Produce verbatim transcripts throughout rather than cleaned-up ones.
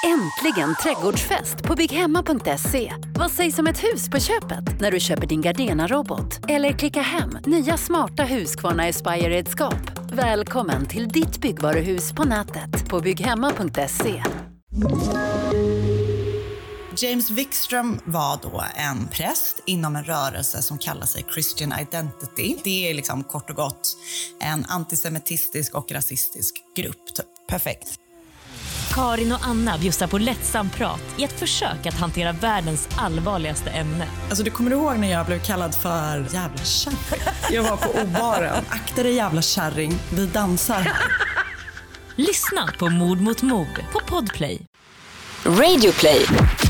Äntligen trädgårdsfest på bygghemma punkt se. Vad sägs om ett hus på köpet när du köper din Gardena-robot? Eller klicka hem nya smarta Husqvarna Aspire-redskap. Välkommen till ditt byggvaruhus på nätet på bygghemma punkt se. James Wikström var då en präst inom en rörelse som kallar sig Christian Identity. Det är liksom kort och gott en antisemitistisk och rasistisk grupp. Typ. Perfekt. Karin och Anna bjussar på lättsam prat i ett försök att hantera världens allvarligaste ämne. Alltså du kommer ihåg när jag blev kallad för jävla kärring? Jag var på O-baren. Akta dig jävla kärring, vi dansar. Lyssna på Mord mot mord på Podplay. Radioplay.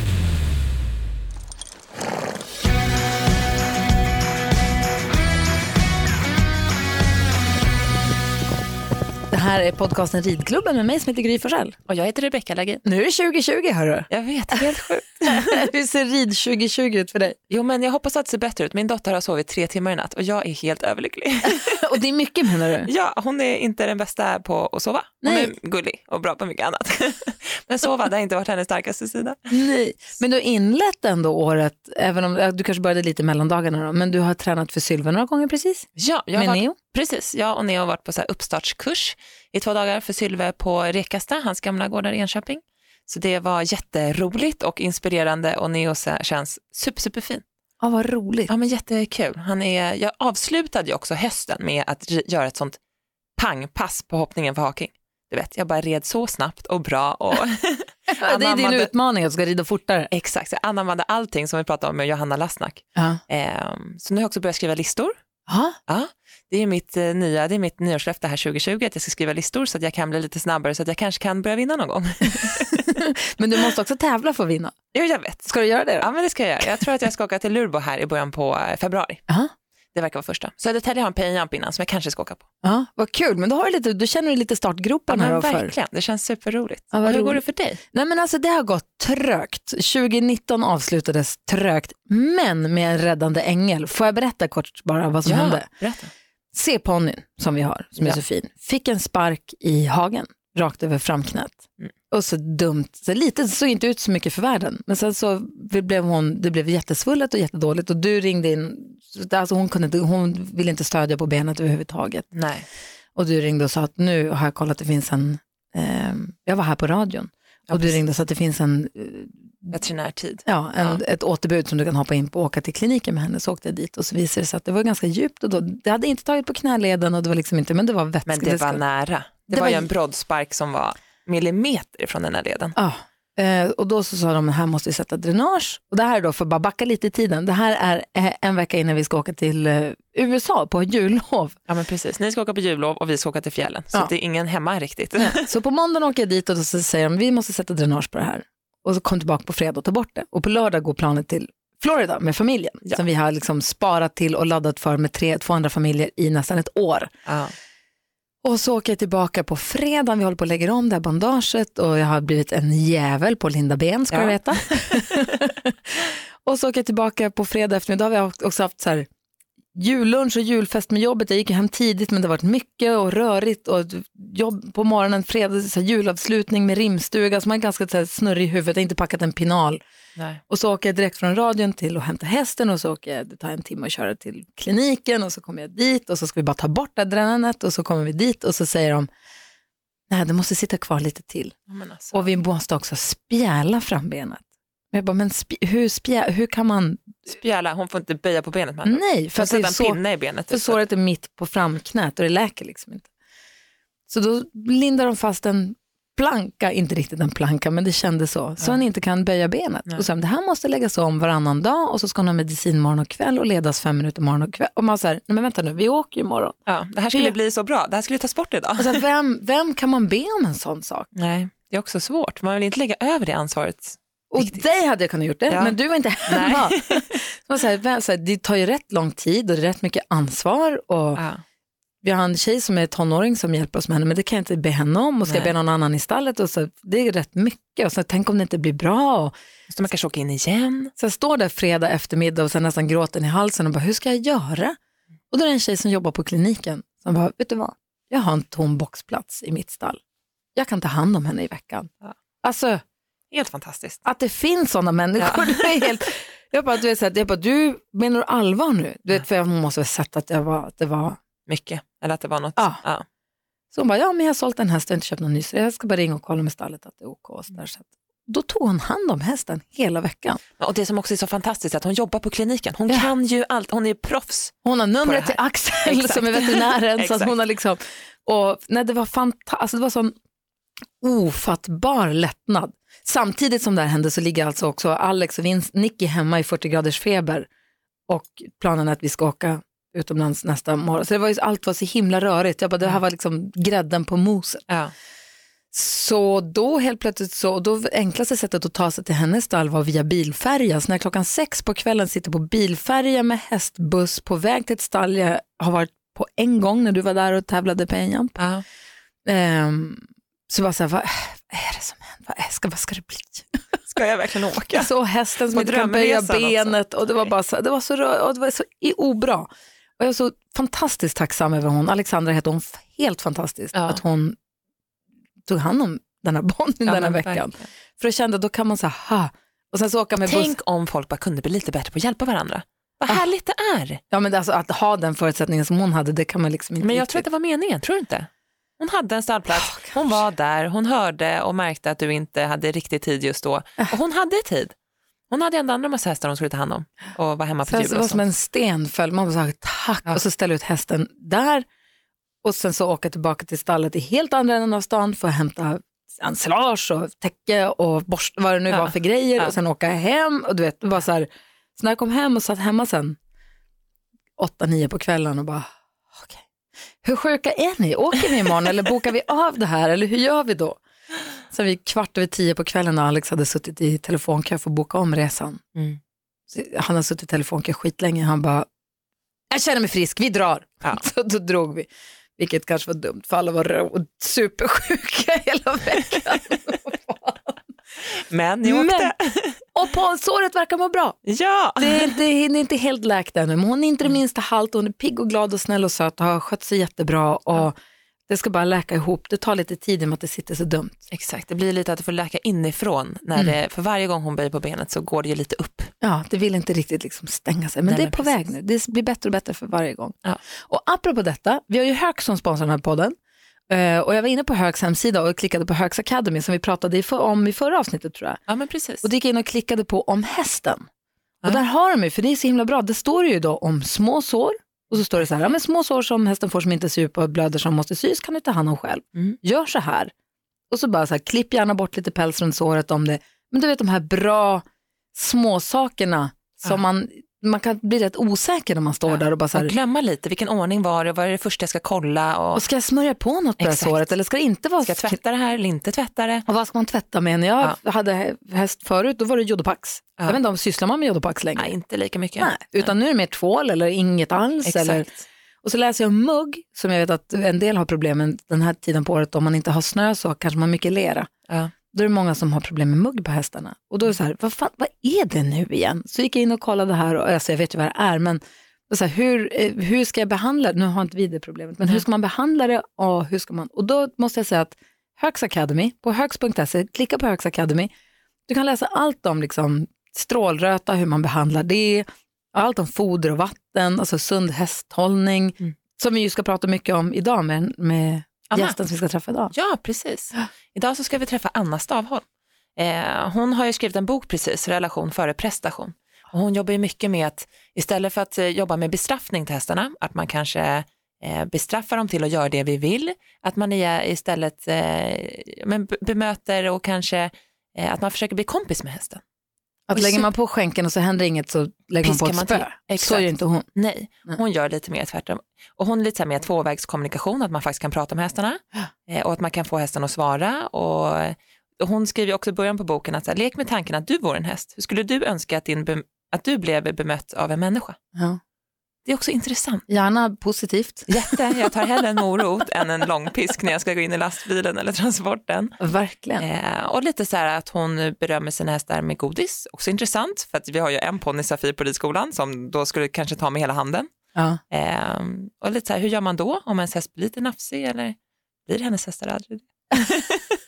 Det här är podcasten Ridklubben med mig som heter Gry Forssell. Och jag heter Rebecca Lagin. Nu är det tjugo tjugo, hörru. Jag vet, helt sjukt. Hur ser rid tjugo tjugo ut för dig? Jo, men jag hoppas att det ser bättre ut. Min dotter har sovit tre timmar i natt och jag är helt överlycklig. Och det är mycket, menar du? Ja, hon är inte den bästa på att sova. Hon Nej. är gullig och bra på mycket annat. Men sova, det har inte varit hennes starkaste sida. Nej, men du har inlett ändå året, även om du kanske började lite mellandagarna då, men du har tränat för Sylve några gånger precis? Ja, jag med har varit, Neo? Precis, jag och Neo har varit på så här uppstartskurs i två dagar för Sylve på Rekasta, hans gamla gårdar i Enköping. Så det var jätteroligt och inspirerande och Neo känns super, superfin. Ja, vad roligt. Ja, men jättekul. Han är, jag avslutade ju också hösten med att göra ett sånt pangpass på hoppningen för haking. Du vet, jag bara red så snabbt och bra. Och ja, det är din utmaning att du ska rida fortare. Exakt, jag anammade allting som vi pratade om med Johanna Lassnack. Ja. Um, så nu har jag också börjat skriva listor. Aha. Ja, det är mitt uh, nya, det är mitt nyårslöfte här tjugo tjugo att jag ska skriva listor så att jag kan bli lite snabbare så att jag kanske kan börja vinna någon gång. Men du måste också tävla för att vinna. Jo, jag vet. Ska du göra det då? Ja, men det ska jag göra. Jag tror att jag ska åka till Lurbo här i början på uh, februari. Aha. Det verkar vara första. Så det täller jag en pay-jump innan som jag kanske ska åka på. Ja, vad kul. Men då, har du lite, då känner du lite startgropen ja, här. men För. Verkligen, det känns superroligt. Ja, och hur roligt. går det för dig? Nej, men alltså det har gått trögt. tjugo nitton avslutades trögt, men med en räddande ängel. Får jag berätta kort bara vad som ja, hände? Berätta. C-ponnyn som vi har, som ja. är så fin, fick en spark i hagen, rakt över framknät. Mm. Och så dumt, så lite såg inte ut så mycket för världen. Men sen så blev hon, det blev jättesvullet och jättedåligt. Och du ringde in, alltså hon, kunde inte, hon ville inte stödja på benet överhuvudtaget. Nej. Och du ringde och sa att nu har jag kollat att det finns en, eh, jag var här på radion. Ja, och du ringde och sa att det finns en eh, veterinärtid. Ja, en, ja, ett återbud som du kan hoppa in på och åka till kliniken med henne. Så åkte jag dit och så visade det sig att det var ganska djupt. Och då, det hade inte tagit på knäleden och det var liksom inte, men det var vätska. Men det var nära. Det, det var var ju en broddspark som var millimeter från den här leden. Ja, eh, och då så sa de att här måste vi sätta dränage. Och det här är då, för att bara backa lite i tiden, det här är eh, en vecka innan vi ska åka till eh, U S A på jullov. Ja, men precis. Ni ska åka på jullov och vi ska åka till fjällen. Så ja. det är ingen hemma riktigt. Så på måndag åker jag dit och så säger de vi måste sätta dränage på det här. Och så kom tillbaka på fredag och ta bort det. Och på lördag går planet till Florida med familjen. Ja. Som vi har liksom sparat till och laddat för med tre, två andra familjer i nästan ett år. Ja. Och så åker jag tillbaka på fredag. Vi håller på att lägga om det här bandaget. Och jag har blivit en jävel på Linda Ben, ska ja. du veta. Och så åker jag tillbaka på fredag eftermiddag. Vi har också haft så här jullunch och julfest med jobbet. Jag gick hem tidigt men det har varit mycket och rörigt. Och jobb på morgonen, fredag, så här, julavslutning med rimstuga. Så man är ganska så här, snurrig i huvudet. Jag har inte packat en pinal. Nej. Och så åker jag direkt från radion till att hämta hästen. Och så åker jag, det tar en timme att köra till kliniken. Och så kommer jag dit och så ska vi bara ta bort adrenalet. Och så kommer vi dit och så säger de nej, det måste sitta kvar lite till. Ja, alltså. Och vi måste också spjäla fram benet. Jag bara, men sp- hur, spjä- hur kan man... Spjäla, hon får inte böja på benet. Man. Nej, för att det är en så, pinne i benet. för såret är mitt på framknät och det läker liksom inte. Så då lindar de fast en planka, inte riktigt en planka, men det kändes så. Så ja. han inte kan böja benet. Ja. Och så det här måste läggas om varannan dag och så ska hon ha medicin morgon och kväll och ledas fem minuter morgon och kväll. Och man säger, nej men vänta nu, vi åker ju imorgon. Ja, det här skulle vi... bli så bra. Det här skulle tas bort idag. Och så vem, vem kan man be om en sån sak? Nej, det är också svårt. Man vill inte lägga över det ansvaret. Och dig hade jag kunnat gjort det, ja. men du var inte hemma. Så så här, så här, det tar ju rätt lång tid och det är rätt mycket ansvar. Och ja. vi har en tjej som är tonåring som hjälper oss med henne, men det kan jag inte be henne om. Och ska jag be någon annan i stallet. Och så, det är rätt mycket. Och så tänk om det inte blir bra. Och, så man kanske åka in igen. Så jag står där fredag eftermiddag och sen nästan gråten i halsen och bara, hur ska jag göra? Och då är det en tjej som jobbar på kliniken som bara, vet du vad? Jag har en tom boxplats i mitt stall. Jag kan ta hand om henne i veckan. Ja. Alltså... Helt fantastiskt. Att det finns sådana människor. Ja. Det är helt... Jag bara, du, är så här, jag bara, du menar du allvar nu? Du vet, för jag måste ha sett att, jag var, att det var... Mycket, eller att det var något. Ja. Ja. Så hon bara, ja men jag har sålt en häst och inte köpt någon ny. Så jag ska bara ringa och kolla med stallet att det är ok. Och så där, så att... Då tog hon hand om hästen hela veckan. Och det som också är så fantastiskt är att hon jobbar på kliniken. Hon ja. kan ju allt, hon är proffs. Hon har numret till Axel som är veterinären. Så att hon har liksom... Och nej, det var fantastiskt, alltså, det var sån ofattbar lättnad. Samtidigt som det här hände så ligger alltså också Alex och Vince, Nicky hemma i fyrtio graders feber och planen är att vi ska åka utomlands nästa morgon. Så det var ju, allt var så himla rörigt. Jag bara, det här var liksom grädden på moset. Ja. Så då helt plötsligt så, då enklaste sättet att ta sig till hennes stall var via bilfärja. Så när klockan sex på kvällen sitter på bilfärja med hästbuss på väg till ett stall jag har varit på en gång när du var där och tävlade på en jump. Ja. Um, så bara så här, vad är det som händer? Vad, är, ska, vad ska det bli? Ska jag verkligen åka? Jag såg hästen som inte kan böja benet också. Och det var bara så, det var så, och det var så obra. Och jag är så fantastiskt tacksam över hon. Alexandra heter hon, helt fantastiskt ja. Att hon tog hand om den här bonden ja, den här veckan. Verkligen. För jag kände, då kan man säga, ha. Och sen så åka med tänk buss. Om folk bara kunde bli lite bättre på att hjälpa varandra. Vad ah. härligt det är. Ja, men alltså, att ha den förutsättningen som hon hade, det kan man liksom inte. Men jag riktigt. tror att det var meningen, tror du inte? Hon hade en stallplats, oh, hon var där, hon hörde och märkte att du inte hade riktigt tid just då. Och hon hade tid. Hon hade ändå andra massa hästar hon skulle ta hand om och vara hemma på jul. Det var som en stenföljd, man sa tack ja. Och så ställa ut hästen där och sen så åka tillbaka till stallet i helt andra änden av stan för att hämta ensilage och täcke och borst, vad det nu ja. Var för grejer ja. Och sen åka hem och du vet, det var så här, så när jag kom hem och satt hemma sen åtta, nio på kvällen och bara okej. Okay. Hur sjuka är ni? Åker ni imorgon eller bokar vi av det här? Eller hur gör vi då? Så vi kvart över tio på kvällen när Alex hade suttit i telefonkö för att boka om resan. Mm. Han har suttit i telefonkö skitlänge. Han bara, jag känner mig frisk, vi drar. Ja. Så då drog vi. Vilket kanske var dumt för alla var supersjuka hela veckan. Men ni åkte. Men, och på såret verkar må bra. Ja. Det är inte, det är inte helt läkt ännu. Men hon är inte det minsta halt. Hon är pigg och glad och snäll och söt och har skött sig jättebra. Och ja. Det ska bara läka ihop. Det tar lite tid med att det sitter så dumt. Exakt, det blir lite att det får läka inifrån. När mm. det, för varje gång hon böjer på benet så går det ju lite upp. Ja, det vill inte riktigt liksom stänga sig. Men Nej, det är på precis. Väg nu. Det blir bättre och bättre för varje gång. Ja. Och apropå detta, vi har ju Höök som sponsrar den här podden. Uh, och jag var inne på Hööks hemsida och klickade på Hööks Academy som vi pratade i för, om i förra avsnittet tror jag. Ja, men precis. Och det gick in och klickade på om hästen. Ja. Och där har de ju, för det är så himla bra. Det står ju då om små sår. Och så står det så här, ja, men små sår som hästen får som inte ser ut på blöder som måste sys kan du ta hand om själv. Mm. Gör så här. Och så bara så här, klipp gärna bort lite päls runt såret om det. Men du vet de här bra små sakerna som ja. man... Man kan bli rätt osäker när man står ja. Där och bara så här... Och glömma lite, vilken ordning var det, vad är det första jag ska kolla? Och, och ska jag smörja på något på det såret eller ska det inte vara... Ska jag tvätta det här eller inte tvätta det? Och vad ska man tvätta med? När jag ja. Hade häst förut, då var det Jodopax. Ja. Jag vet inte om sysslar man med Jodopax längre. Nej, inte lika mycket. Nej, utan nu är det mer tvål eller inget alls. Exakt. Eller... Och så läser jag om mugg, som jag vet att en del har problem med den här tiden på året. Om man inte har snö så kanske man mycket lera. Ja. Då är det många som har problem med mugg på hästarna. Och då är det så här, vad, fan, vad är det nu igen? Så gick jag in och kollade här och alltså, jag vet ju vad det är. Men så här, hur, hur ska jag behandla det? Nu har inte vi det problemet. Men hur ska man behandla det? Och, hur ska man? och då måste jag säga att Hööks Academy, på hööks punkt se, klicka på Hööks Academy. Du kan läsa allt om liksom, strålröta, hur man behandlar det. Allt om foder och vatten, alltså sund hästhållning. Mm. Som vi ju ska prata mycket om idag med, med gästen som vi ska träffa idag. Ja, precis. Idag så ska vi träffa Anna Stavholm. Eh, hon har ju skrivit en bok precis, Relation före prestation. Och hon jobbar ju mycket med att istället för att eh, jobba med bestraffning till hästarna, att man kanske eh, bestraffar dem till att göra det vi vill, att man är istället eh, men bemöter och kanske eh, att man försöker bli kompis med hästen. Att lägger man på skänken och så händer inget så lägger man på ett spö. Så är inte hon. Nej, hon gör lite mer tvärtom. Och hon är lite mer tvåvägskommunikation, att man faktiskt kan prata med hästarna eh, och att man kan få hästen att svara. Och, och hon skriver också i början på boken att så här, lek med tanken att du var en häst. Hur skulle du önska att, din be- att du blev bemött av en människa? Ja. Det är också intressant. Gärna positivt. Jätte, jag tar hellre en morot än en långpisk när jag ska gå in i lastbilen eller transporten. Verkligen. Eh, och lite så här att hon berömmer sina hästar med godis. Också intressant, för att vi har ju en ponny Safir på ridskolan som då skulle kanske ta med hela handen. Ja. Eh, och lite så här, hur gör man då om ens häst blir lite nafsig eller blir hennes hästar aldrig?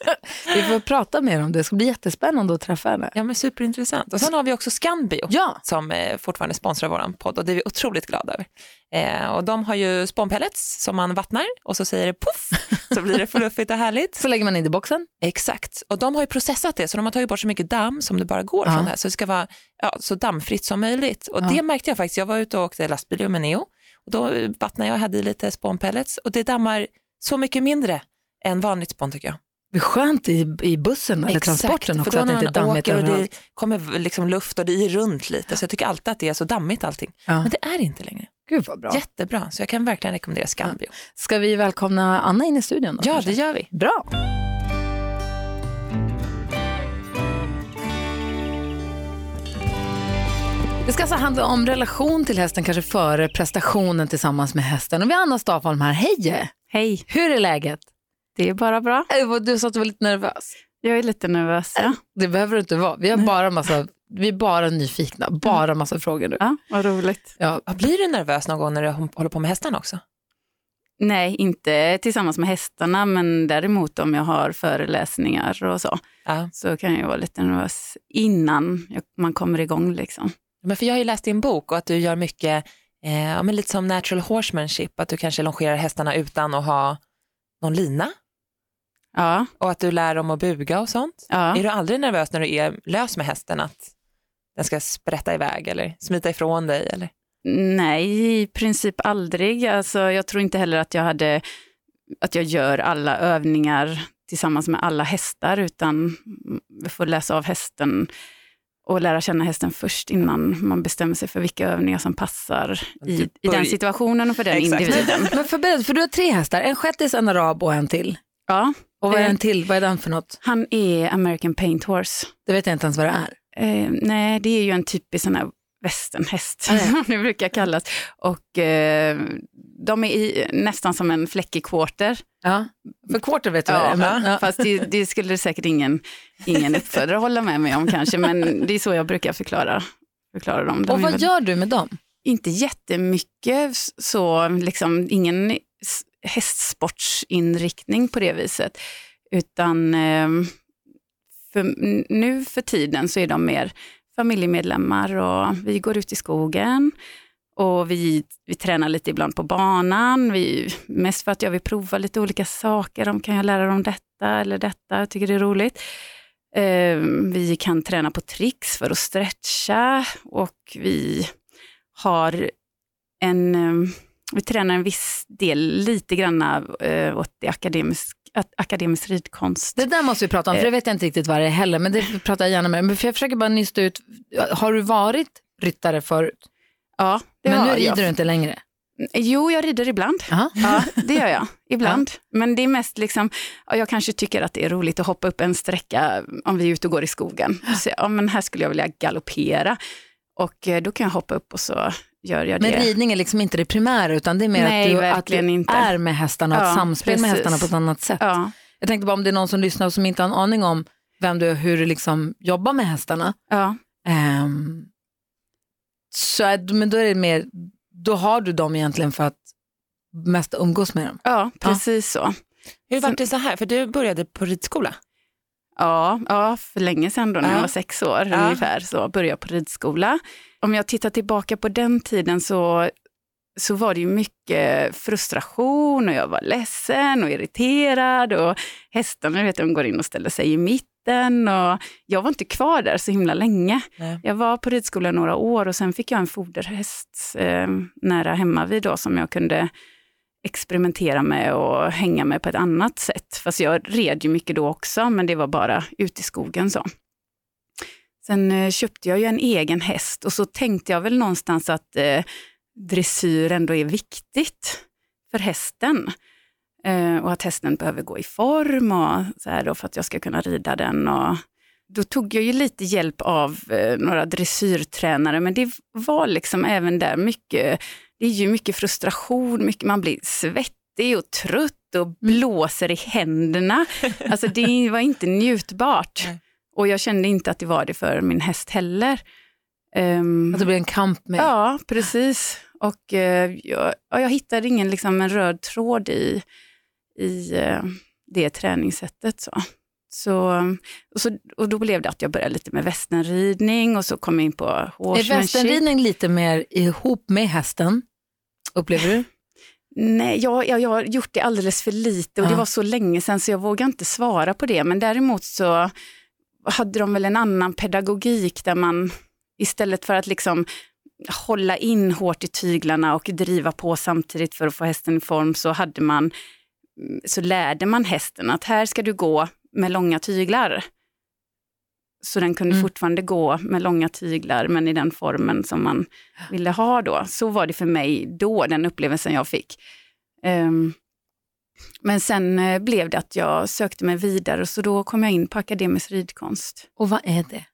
Vi får prata mer om det. Det ska bli jättespännande att träffa henne. Ja, men superintressant. Och sen har vi också Scanbio ja. som eh, fortfarande sponsrar våran podd och det är vi otroligt glada över. Eh, och de har ju spånpellets som man vattnar och så säger det puff så blir det fluffigt och härligt. Så lägger man in i boxen. Exakt. Och de har ju processat det så de har tagit bort så mycket damm som det bara går ja. från det här. Så det ska vara ja, så dammfritt som möjligt. Och ja. det märkte jag faktiskt. Jag var ute och åkte lastbil med Neo. Och då vattnade jag och hade lite spånpellets. Och det dammar så mycket mindre än vanligt spån tycker jag. Det är skönt i, i bussen eller Exakt, transporten också för då att det inte är dammigt åker och överallt. det kommer liksom luft och det är runt lite. Så jag tycker alltid att det är så dammigt allting. Ja. Men det är inte längre. Gud vad bra. Jättebra, så jag kan verkligen rekommendera Scanbio. Ja. Ska vi välkomna Anna in i studion? Då, ja, kanske? det gör vi. Bra. Det ska alltså handla om relation till hästen, kanske före prestationen tillsammans med hästen. Och vi har Anna Stafholm här. Hej! Hej! Hur är läget? Det är bara bra. Du sa att du var lite nervös. Jag är lite nervös, ja. Det behöver du inte vara. Vi har bara massa, vi är bara nyfikna. Bara massa frågor nu. Ja, vad roligt. Ja. Blir du nervös någon gång när du håller på med hästarna också? Nej, inte tillsammans med hästarna, men däremot om jag har föreläsningar och så. Ja. Så kan jag vara lite nervös innan man kommer igång liksom. Men för jag har ju läst din bok och att du gör mycket, eh, men lite som natural horsemanship, att du kanske longerar hästarna utan att ha någon lina. Ja. Och att du lär dem att buga och sånt. Ja. Är du aldrig nervös när du är lös med hästen att den ska sprätta iväg eller smita ifrån dig? Eller? Nej, i princip aldrig. Alltså, jag tror inte heller att jag hade att jag gör alla övningar tillsammans med alla hästar, utan vi får läsa av hästen och lära känna hästen först innan man bestämmer sig för vilka övningar som passar i, i den situationen och för den Exakt. individen. Men förbered, för du har tre hästar, en shettis, en arab och en till. Ja. Och vad är en till? Vad är den för något? Han är American Paint Horse. Det vet jag inte ens vad det är. Eh, nej, det är ju en typisk sån här westernhäst, mm. det brukar kallas. Och eh, de är i, nästan som en fläckig quarter. Ja, för quarter vet du ja, vad det är. Ja. Fast det, det skulle säkert ingen, ingen uppfödare hålla med mig om kanske, men det är så jag brukar förklara, förklara dem. De och vad väl, gör du med dem? Inte jättemycket, så liksom ingen hästsportsinriktning på det viset, utan eh, för, nu för tiden så är de mer familjemedlemmar och vi går ut i skogen och vi, vi tränar lite ibland på banan. Vi, mest för att jag vill prova lite olika saker. De kan jag lära dem detta eller detta. Jag tycker det är roligt. Eh, vi kan träna på tricks för att stretcha och vi har en... Eh, vi tränar en viss del lite grann eh, åt det akademiska. Akademisk ridkonst. Det där måste vi prata om, för det vet jag inte riktigt vad det är heller, men det pratar jag gärna med. Men för jag försöker bara nysta ut, har du varit ryttare förut? Ja, det men har nu rider jag. du inte längre? Jo, jag rider ibland. Uh-huh. Ja, det gör jag. Ibland. Uh-huh. Men det är mest liksom, ja, jag kanske tycker att det är roligt att hoppa upp en sträcka om vi är ute och går i skogen. Så, ja, men här skulle jag vilja galoppera. Och då kan jag hoppa upp och så gör jag det. Men ridning är liksom inte det primära, utan det är mer Nej, att du, att du inte. är med hästarna och ja, ett samspel precis. med hästarna på ett annat sätt. Ja. Jag tänkte bara om det är någon som lyssnar och som inte har en aning om vem du är, hur du liksom jobbar med hästarna. Ja. Um, så är, men då är det mer, då har du dem egentligen för att mest umgås med dem. Ja, precis ja. så. Hur var det så här? För du började på ridskola. Ja, ja, för länge sedan då när ja. jag var sex år ja. ungefär så började jag på ridskola. Om jag tittar tillbaka på den tiden så, så var det ju mycket frustration och jag var ledsen och irriterad och hästarna, vet, de går in och ställer sig i mitten och jag var inte kvar där så himla länge. Nej. Jag var på ridskolan några år och sen fick jag en foderhäst eh, nära hemma vid då som jag kunde experimentera med och hänga med på ett annat sätt. Fast jag red ju mycket då också, men det var bara ute i skogen så. Sen eh, köpte jag ju en egen häst och så tänkte jag väl någonstans att eh, dressyr ändå är viktigt för hästen. Eh, och att hästen behöver gå i form och så här då för att jag ska kunna rida den. Och då tog jag ju lite hjälp av eh, några dressyrtränare, men det var liksom även där mycket, det är ju mycket frustration, mycket, man blir svettig och trött och blåser i händerna. Alltså det var inte njutbart. Och jag kände inte att det var det för min häst heller. Um, att det blev en kamp med. Ja, precis. Och uh, jag, jag hittade ingen liksom, en röd tråd i, i uh, det träningssättet. Så. Så, och, så, och då blev det att jag började lite med västernridning och så kom jag in på horsemanship. Är västernridning lite mer ihop med hästen, upplever du? Nej, jag, jag, jag har gjort det alldeles för lite och ja. det var så länge sedan så jag vågar inte svara på det. Men däremot så hade de väl en annan pedagogik där man istället för att liksom hålla in hårt i tyglarna och driva på samtidigt för att få hästen i form så hade man så lärde man hästen att här ska du gå med långa tyglar. Så den kunde mm. fortfarande gå med långa tyglar men i den formen som man ville ha då. Så var det för mig då, den upplevelsen jag fick. Um, men sen uh, blev det att jag sökte mig vidare så då kom jag in på akademisk ridkonst. Och vad är det?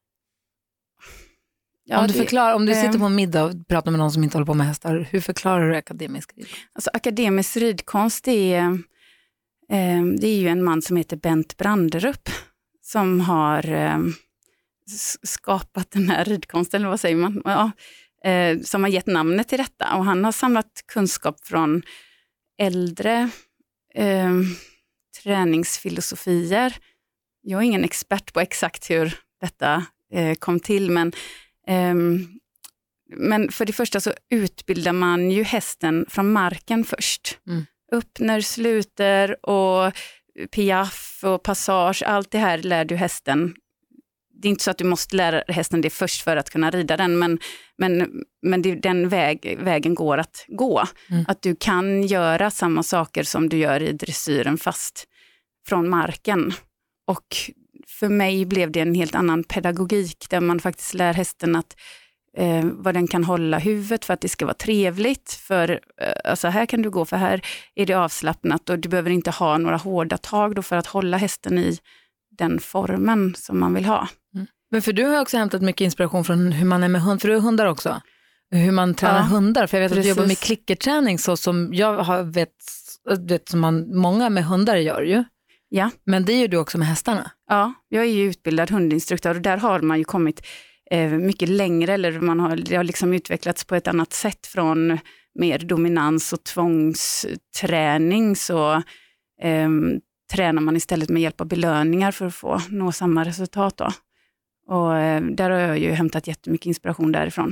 Ja, om du, det, förklarar, om du um, sitter på en middag och pratar med någon som inte håller på med hästar, hur förklarar du akademisk ridkonst? Alltså akademisk ridkonst är, um, det är ju en man som heter Bent Branderup som har um, skapat den här ridkonsten, eller vad säger man? Ja, eh, som har gett namnet till detta. Och han har samlat kunskap från äldre eh, träningsfilosofier. Jag är ingen expert på exakt hur detta eh, kom till, men, eh, men för det första så utbildar man ju hästen från marken först. Mm. Öppner, sluter och piaff och passage, allt det här lär du hästen. Det är inte så att du måste lära hästen det först för att kunna rida den, men, men, men det, den väg, vägen går att gå. Mm. Att du kan göra samma saker som du gör i dressyren fast från marken. Och för mig blev det en helt annan pedagogik där man faktiskt lär hästen att eh, vad den kan hålla huvudet för att det ska vara trevligt. För eh, alltså här kan du gå för här är det avslappnat och du behöver inte ha några hårda tag då för att hålla hästen i den formen som man vill ha. Mm. Men för du har också hämtat mycket inspiration från hur man är med hund, för du har hundar också. Hur man tränar ja, hundar, för jag vet precis. Att du jobbar med klickerträning så som jag har vet, vet som man, många med hundar gör ju. Ja. Men det är ju du också med hästarna. Ja, jag är ju utbildad hundinstruktör och där har man ju kommit eh, mycket längre, eller man har, det har liksom utvecklats på ett annat sätt från mer dominans och tvångsträning så eh, tränar man istället med hjälp av belöningar för att få nå samma resultat då. Och eh, där har jag ju hämtat jättemycket inspiration därifrån.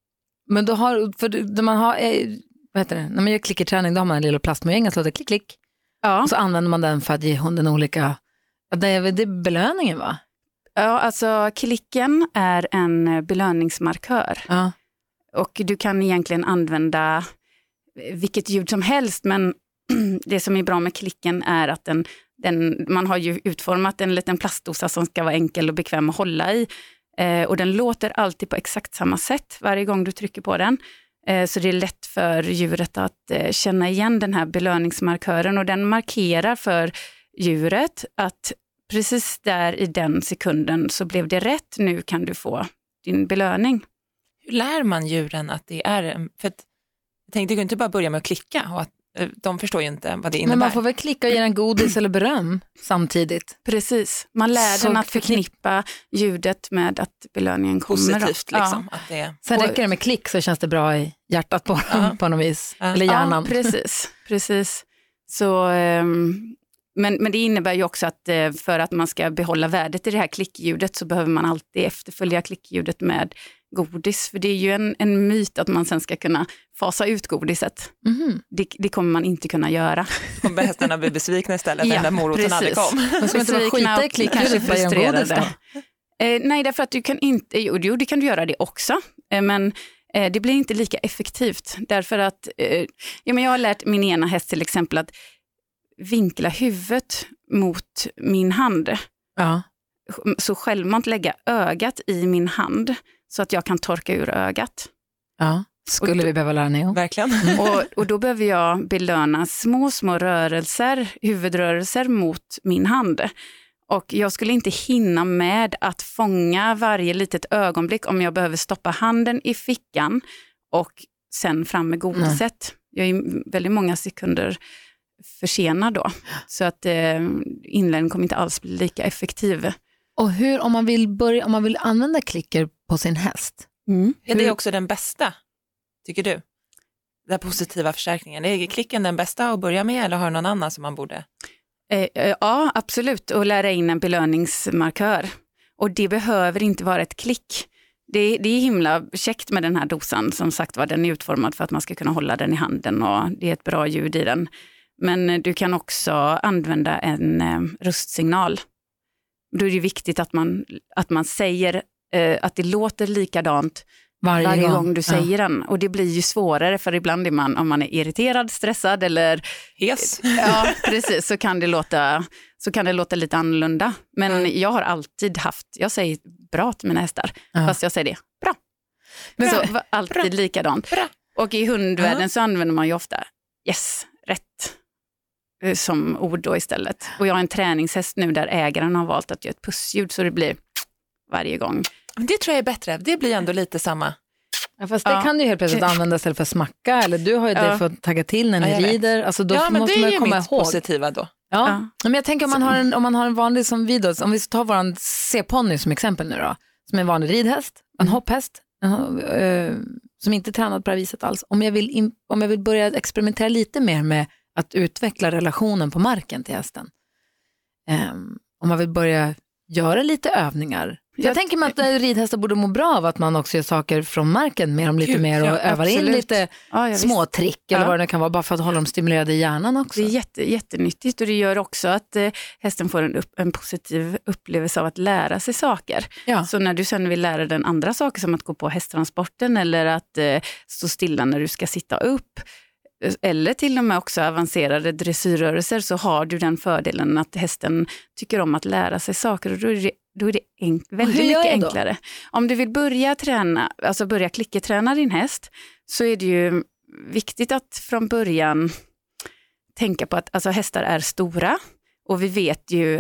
Men då har, för när man har, eh, vad heter det, när man gör klickerträning då har man en lilla plastmojäng som låter klick klick. Ja. Och så använder man den för att ge hunden olika, det är, det är belöningen va? Ja, alltså klicken är en belöningsmarkör. Ja. Och du kan egentligen använda vilket ljud som helst, men det som är bra med klicken är att den, den, man har ju utformat en liten plastdosa som ska vara enkel och bekväm att hålla i. Eh, och den låter alltid på exakt samma sätt varje gång du trycker på den. Eh, så det är lätt för djuret att eh, känna igen den här belöningsmarkören. Och den markerar för djuret att precis där i den sekunden så blev det rätt. Nu kan du få din belöning. Hur lär man djuren att det är... För att, jag tänkte, du kan inte bara börja med att klicka och att de förstår ju inte vad det innebär. Men man får väl klicka och ge en godis eller beröm samtidigt. Precis. Man lär så den att förknippa ljudet med att belöningen kommer. Positivt liksom. Ja. Att det... Sen räcker det med klick så känns det bra i hjärtat på dem ja. på något vis. Ja. Eller hjärnan. Ja, precis. precis. Så, um, men, men det innebär ju också att uh, för att man ska behålla värdet i det här klickljudet så behöver man alltid efterfölja klickljudet med godis. För det är ju en, en myt att man sen ska kunna fasa ut godiset. Mm-hmm. Det, det kommer man inte kunna göra. Om hästarna blir besvikna istället när ja, den moroten aldrig kom. Man ska inte bara skita i klickljudet för att göra godis då? Eh, nej, därför att du kan inte, jo, jo det kan du göra det också. Eh, men eh, det blir inte lika effektivt. Därför att, eh, ja, men jag har lärt min ena häst till exempel att vinkla huvudet mot min hand. Ja. Så självmant lägga ögat i min hand så att jag kan torka ur ögat. Ja, skulle då, vi behöva lära Neo. Verkligen. Och, och då behöver jag belöna små, små rörelser, huvudrörelser mot min hand. Och jag skulle inte hinna med att fånga varje litet ögonblick om jag behöver stoppa handen i fickan och sen fram med godiset. Jag är väldigt många sekunder försenad då. Så att eh, inlärningen kommer inte alls bli lika effektiv. Och hur, om man vill börja, om man vill använda klicker på sin häst? Mm. Är det också den bästa, tycker du? Den positiva förstärkningen. Är klicken den bästa att börja med eller har någon annan som man borde? Eh, ja, absolut. Och lära in en belöningsmarkör. Och det behöver inte vara ett klick. Det, det är himla käckt med den här dosan. Som sagt var, den är utformad för att man ska kunna hålla den i handen och det är ett bra ljud i den. Men du kan också använda en eh, röstsignal. Då är det viktigt att man, att man säger eh, att det låter likadant varje, varje gång. gång du säger ja. den. Och det blir ju svårare för ibland är man, om man är irriterad, stressad eller hes. Ja, precis, så kan det låta, så kan det låta lite annorlunda. Men mm. jag har alltid haft, jag säger bra till mina hästar, ja. fast jag säger det, bra. Men bra. Så alltid bra. likadant. Bra. Och i hundvärlden mm. så använder man ju ofta yes, rätt som ord då istället. Och jag har en träningshäst nu där ägaren har valt att göra ett pussljud så det blir varje gång. Det tror jag är bättre. Det blir ändå lite samma. Ja, fast det ja. kan du helt plötsligt använda istället för smacka. Eller du har ju ja. det för att tagga till när ni ja, rider. Alltså då ja, men måste det man ju komma ihåg. Positiva då. Ja. ja, men jag tänker om man har en, om man har en vanlig som vi då, om vi tar våran C-ponny som exempel nu då. Som är en vanlig ridhäst, en hopphäst. En, uh, som inte tränat på det här viset alls. Om jag, vill in, om jag vill börja experimentera lite mer med att utveckla relationen på marken till hästen. Um, om man vill börja göra lite övningar. Jag, jag tänker mig att ridhästar borde må bra av att man också gör saker från marken med dem lite Gud, mer och ja, övar absolut. in lite ja, små trick eller ja. vad det kan vara bara för att hålla dem stimulerade i hjärnan också. Det är jätte, jättenyttigt och det gör också att eh, hästen får en, upp, en positiv upplevelse av att lära sig saker. Ja. Så när du sen vill lära den andra saker som att gå på hästtransporten eller att eh, stå stilla när du ska sitta upp eller till och med också avancerade dressyrrörelser så har du den fördelen att hästen tycker om att lära sig saker och då är det, då är det enk- väldigt mycket enklare. Om du vill börja träna, alltså börja klickerträna din häst så är det ju viktigt att från början tänka på att alltså, hästar är stora och vi vet ju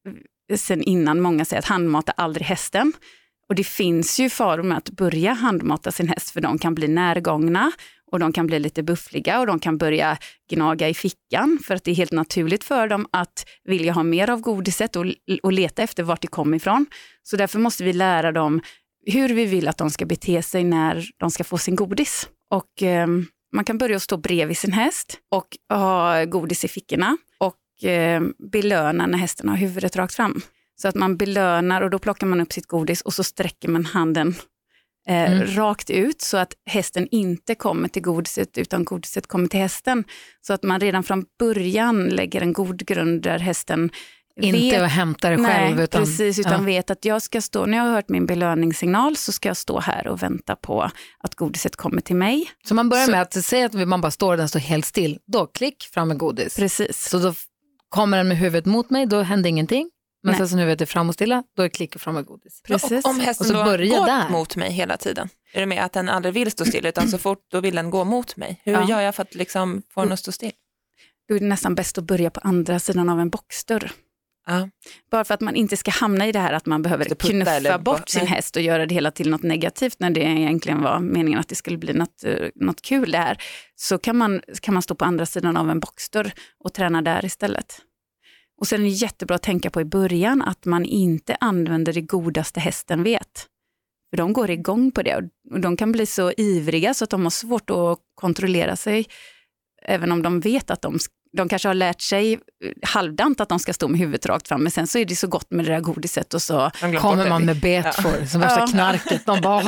sen innan många säger att handmata aldrig hästen. Och det finns ju faror med att börja handmata sin häst för de kan bli närgångna och de kan bli lite buffliga och de kan börja gnaga i fickan för att det är helt naturligt för dem att vilja ha mer av godiset och, och leta efter vart det kommer ifrån. Så därför måste vi lära dem hur vi vill att de ska bete sig när de ska få sin godis. Och eh, man kan börja stå bredvid sin häst och ha godis i fickorna och eh, belöna när hästen har huvudet rakt fram. Så att man belönar och då plockar man upp sitt godis och så sträcker man handen eh, mm. rakt ut så att hästen inte kommer till godiset utan godiset kommer till hästen. Så att man redan från början lägger en god grund där hästen inte vet, och hämtar det själv. Nej, utan, precis, utan ja. vet att jag ska stå, när jag har hört min belöningssignal så ska jag stå här och vänta på att godiset kommer till mig. Så man börjar så, med att säga att man bara står och den står helt still. Då klick fram med godis. Precis. Så då kommer den med huvudet mot mig, då händer ingenting. Men Nej. sen som huvudet är fram och stilla, då är klick fram med godis. Precis. Och om hästen och så då går där. mot mig hela tiden, är det med att den aldrig vill stå still utan så fort då vill den gå mot mig? Hur ja. gör jag för att liksom få den att stå still? Då är det nästan bäst att börja på andra sidan av en boxdörr. Ja. Bara för att man inte ska hamna i det här att man behöver knuffa bort bo- sin nej. häst och göra det hela till något negativt när det egentligen var meningen att det skulle bli något, något kul det här. Så kan man, kan man stå på andra sidan av en boxdörr och träna där istället. Och sen är det jättebra att tänka på i början att man inte använder det godaste hästen vet. För de går igång på det och de kan bli så ivriga så att de har svårt att kontrollera sig. Även om de vet att de, de kanske har lärt sig halvdant att de ska stå med huvudet rakt fram. Men sen så är det så gott med det där godiset och så kommer man med betfor ja. som värsta ja. knarket. De bara...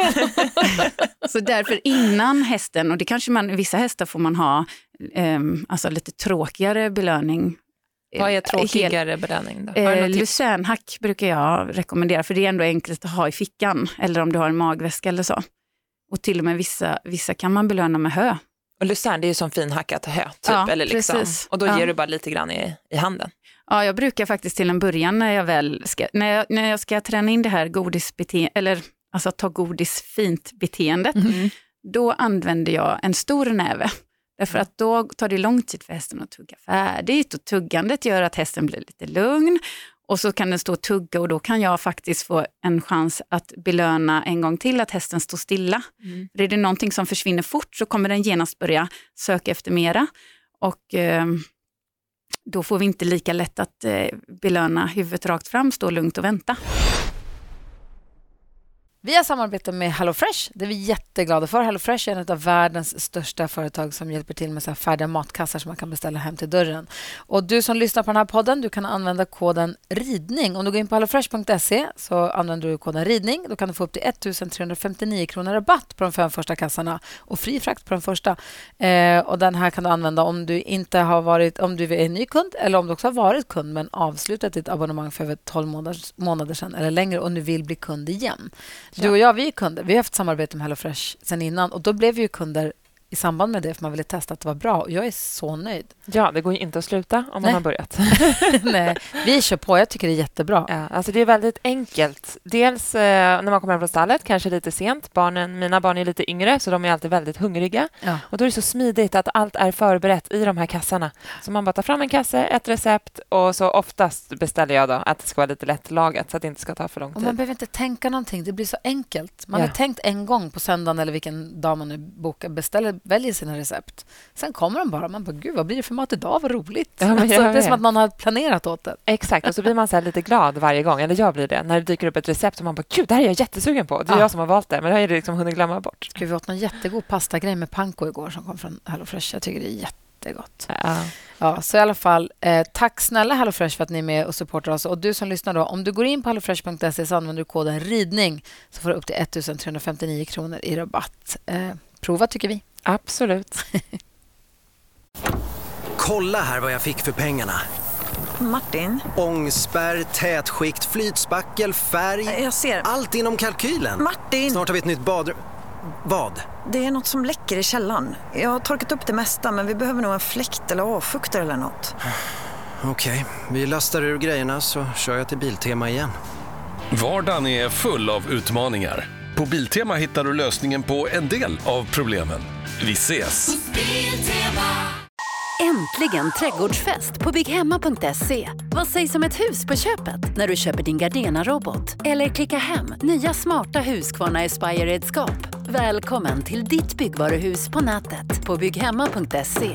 Så därför innan hästen, och det kanske man, vissa hästar får man ha eh, alltså lite tråkigare belöning. Vad är tråkigare belöning då? Eh, Lucernhack brukar jag rekommendera för det är ändå enkelt att ha i fickan eller om du har en magväska eller så. Och till och med vissa, vissa kan man belöna med hö. Och lucern det är ju som finhackat hö typ, ja, eller liksom. Precis. Och då ger ja. du bara lite grann i, i handen. Ja, jag brukar faktiskt till en början när jag väl ska, när jag, när jag ska träna in det här godisbeteendet, eller alltså ta godis fint beteendet, mm. då använder jag en stor näve. Därför att då tar det lång tid för hästen att tugga färdigt och tuggandet gör att hästen blir lite lugn och så kan den stå och tugga och då kan jag faktiskt få en chans att belöna en gång till att hästen står stilla. Mm. För är det någonting som försvinner fort så kommer den genast börja söka efter mera och eh, då får vi inte lika lätt att eh, belöna huvudet rakt fram, stå lugnt och vänta. Vi har samarbete med HelloFresh. Det är vi jätteglada för. HelloFresh är ett av världens största företag som hjälper till med så här färdiga matkassar som man kan beställa hem till dörren. Och du som lyssnar på den här podden, du kan använda koden RIDNING. Om du går in på hellofresh punkt se så använder du koden RIDNING. Då kan du få upp till ettusen kronor rabatt på de fem första kassarna och fri frakt på den första. Eh, och den här kan du använda om du inte har varit, om du är en ny kund eller om du också har varit kund men avslutat ditt abonnemang för över tolv månader, månader sedan eller längre och nu vill bli kund igen. Du och jag, vi är kunder. Vi har haft samarbete med HelloFresh sedan innan och då blev vi ju kunder i samband med det för man ville testa att det var bra och jag är så nöjd. Ja, det går ju inte att sluta om Nej. man har börjat. Nej, vi kör på. Jag tycker det är jättebra. Ja, alltså det är väldigt enkelt. Dels eh, när man kommer hem från stallet, kanske lite sent. Barnen, mina barn är lite yngre så de är alltid väldigt hungriga. Ja. Och då är det så smidigt att allt är förberett i de här kassarna. Så man bara tar fram en kasse, ett recept och så oftast beställer jag då att det ska vara lite lättlagat så att det inte ska ta för lång tid. Och man behöver inte tänka någonting. Det blir så enkelt. Man Ja. har tänkt en gång på söndagen eller vilken dag man nu bokar, beställer, väljer sina recept. Sen kommer de bara. Man bara, gud vad blir det för mat idag? Vad roligt. Ja, men alltså, jag det är vet. som att någon har planerat åt det. Exakt, och så blir man så här lite glad varje gång. Eller jag blir det. När det dyker upp ett recept som man bara, gud, det här är jag jättesugen på. Det är Ja. jag som har valt det, men det har jag liksom hunnit glömma bort. Gud, vi åt någon jättegod pastagrej med panko igår som kom från HelloFresh. Jag tycker det är jättegott. Ja. Ja, så i alla fall, eh, tack snälla HelloFresh för att ni är med och supportar oss. Och du som lyssnar då, om du går in på hellofresh punkt se så använder du koden RIDNING så får du upp till ettusen trehundrafemtionio kronor i rabatt. Eh, prova tycker vi. Absolut. Kolla här vad jag fick för pengarna. Martin, Ångspärr, tätskikt, flytspackel, färg. jag ser. Allt inom kalkylen. Martin! Snart har vi ett nytt badrum. Vad? Det är något som läcker i källaren. Jag har torkat upp det mesta, men vi behöver nog en fläkt eller avfuktare eller något. Okej, vi lastar ur grejerna så kör jag till Biltema igen. Vardagen är full av utmaningar. På Biltema hittar du lösningen på en del av problemen. Vi ses! Äntligen trädgårdsfest på bygghemma punkt se. Vad sägs om ett hus på köpet när du köper din Gardena-robot? Eller klicka hem nya smarta Husqvarna Aspire-redskap. Välkommen till ditt byggvaruhus på nätet på bygghemma punkt se.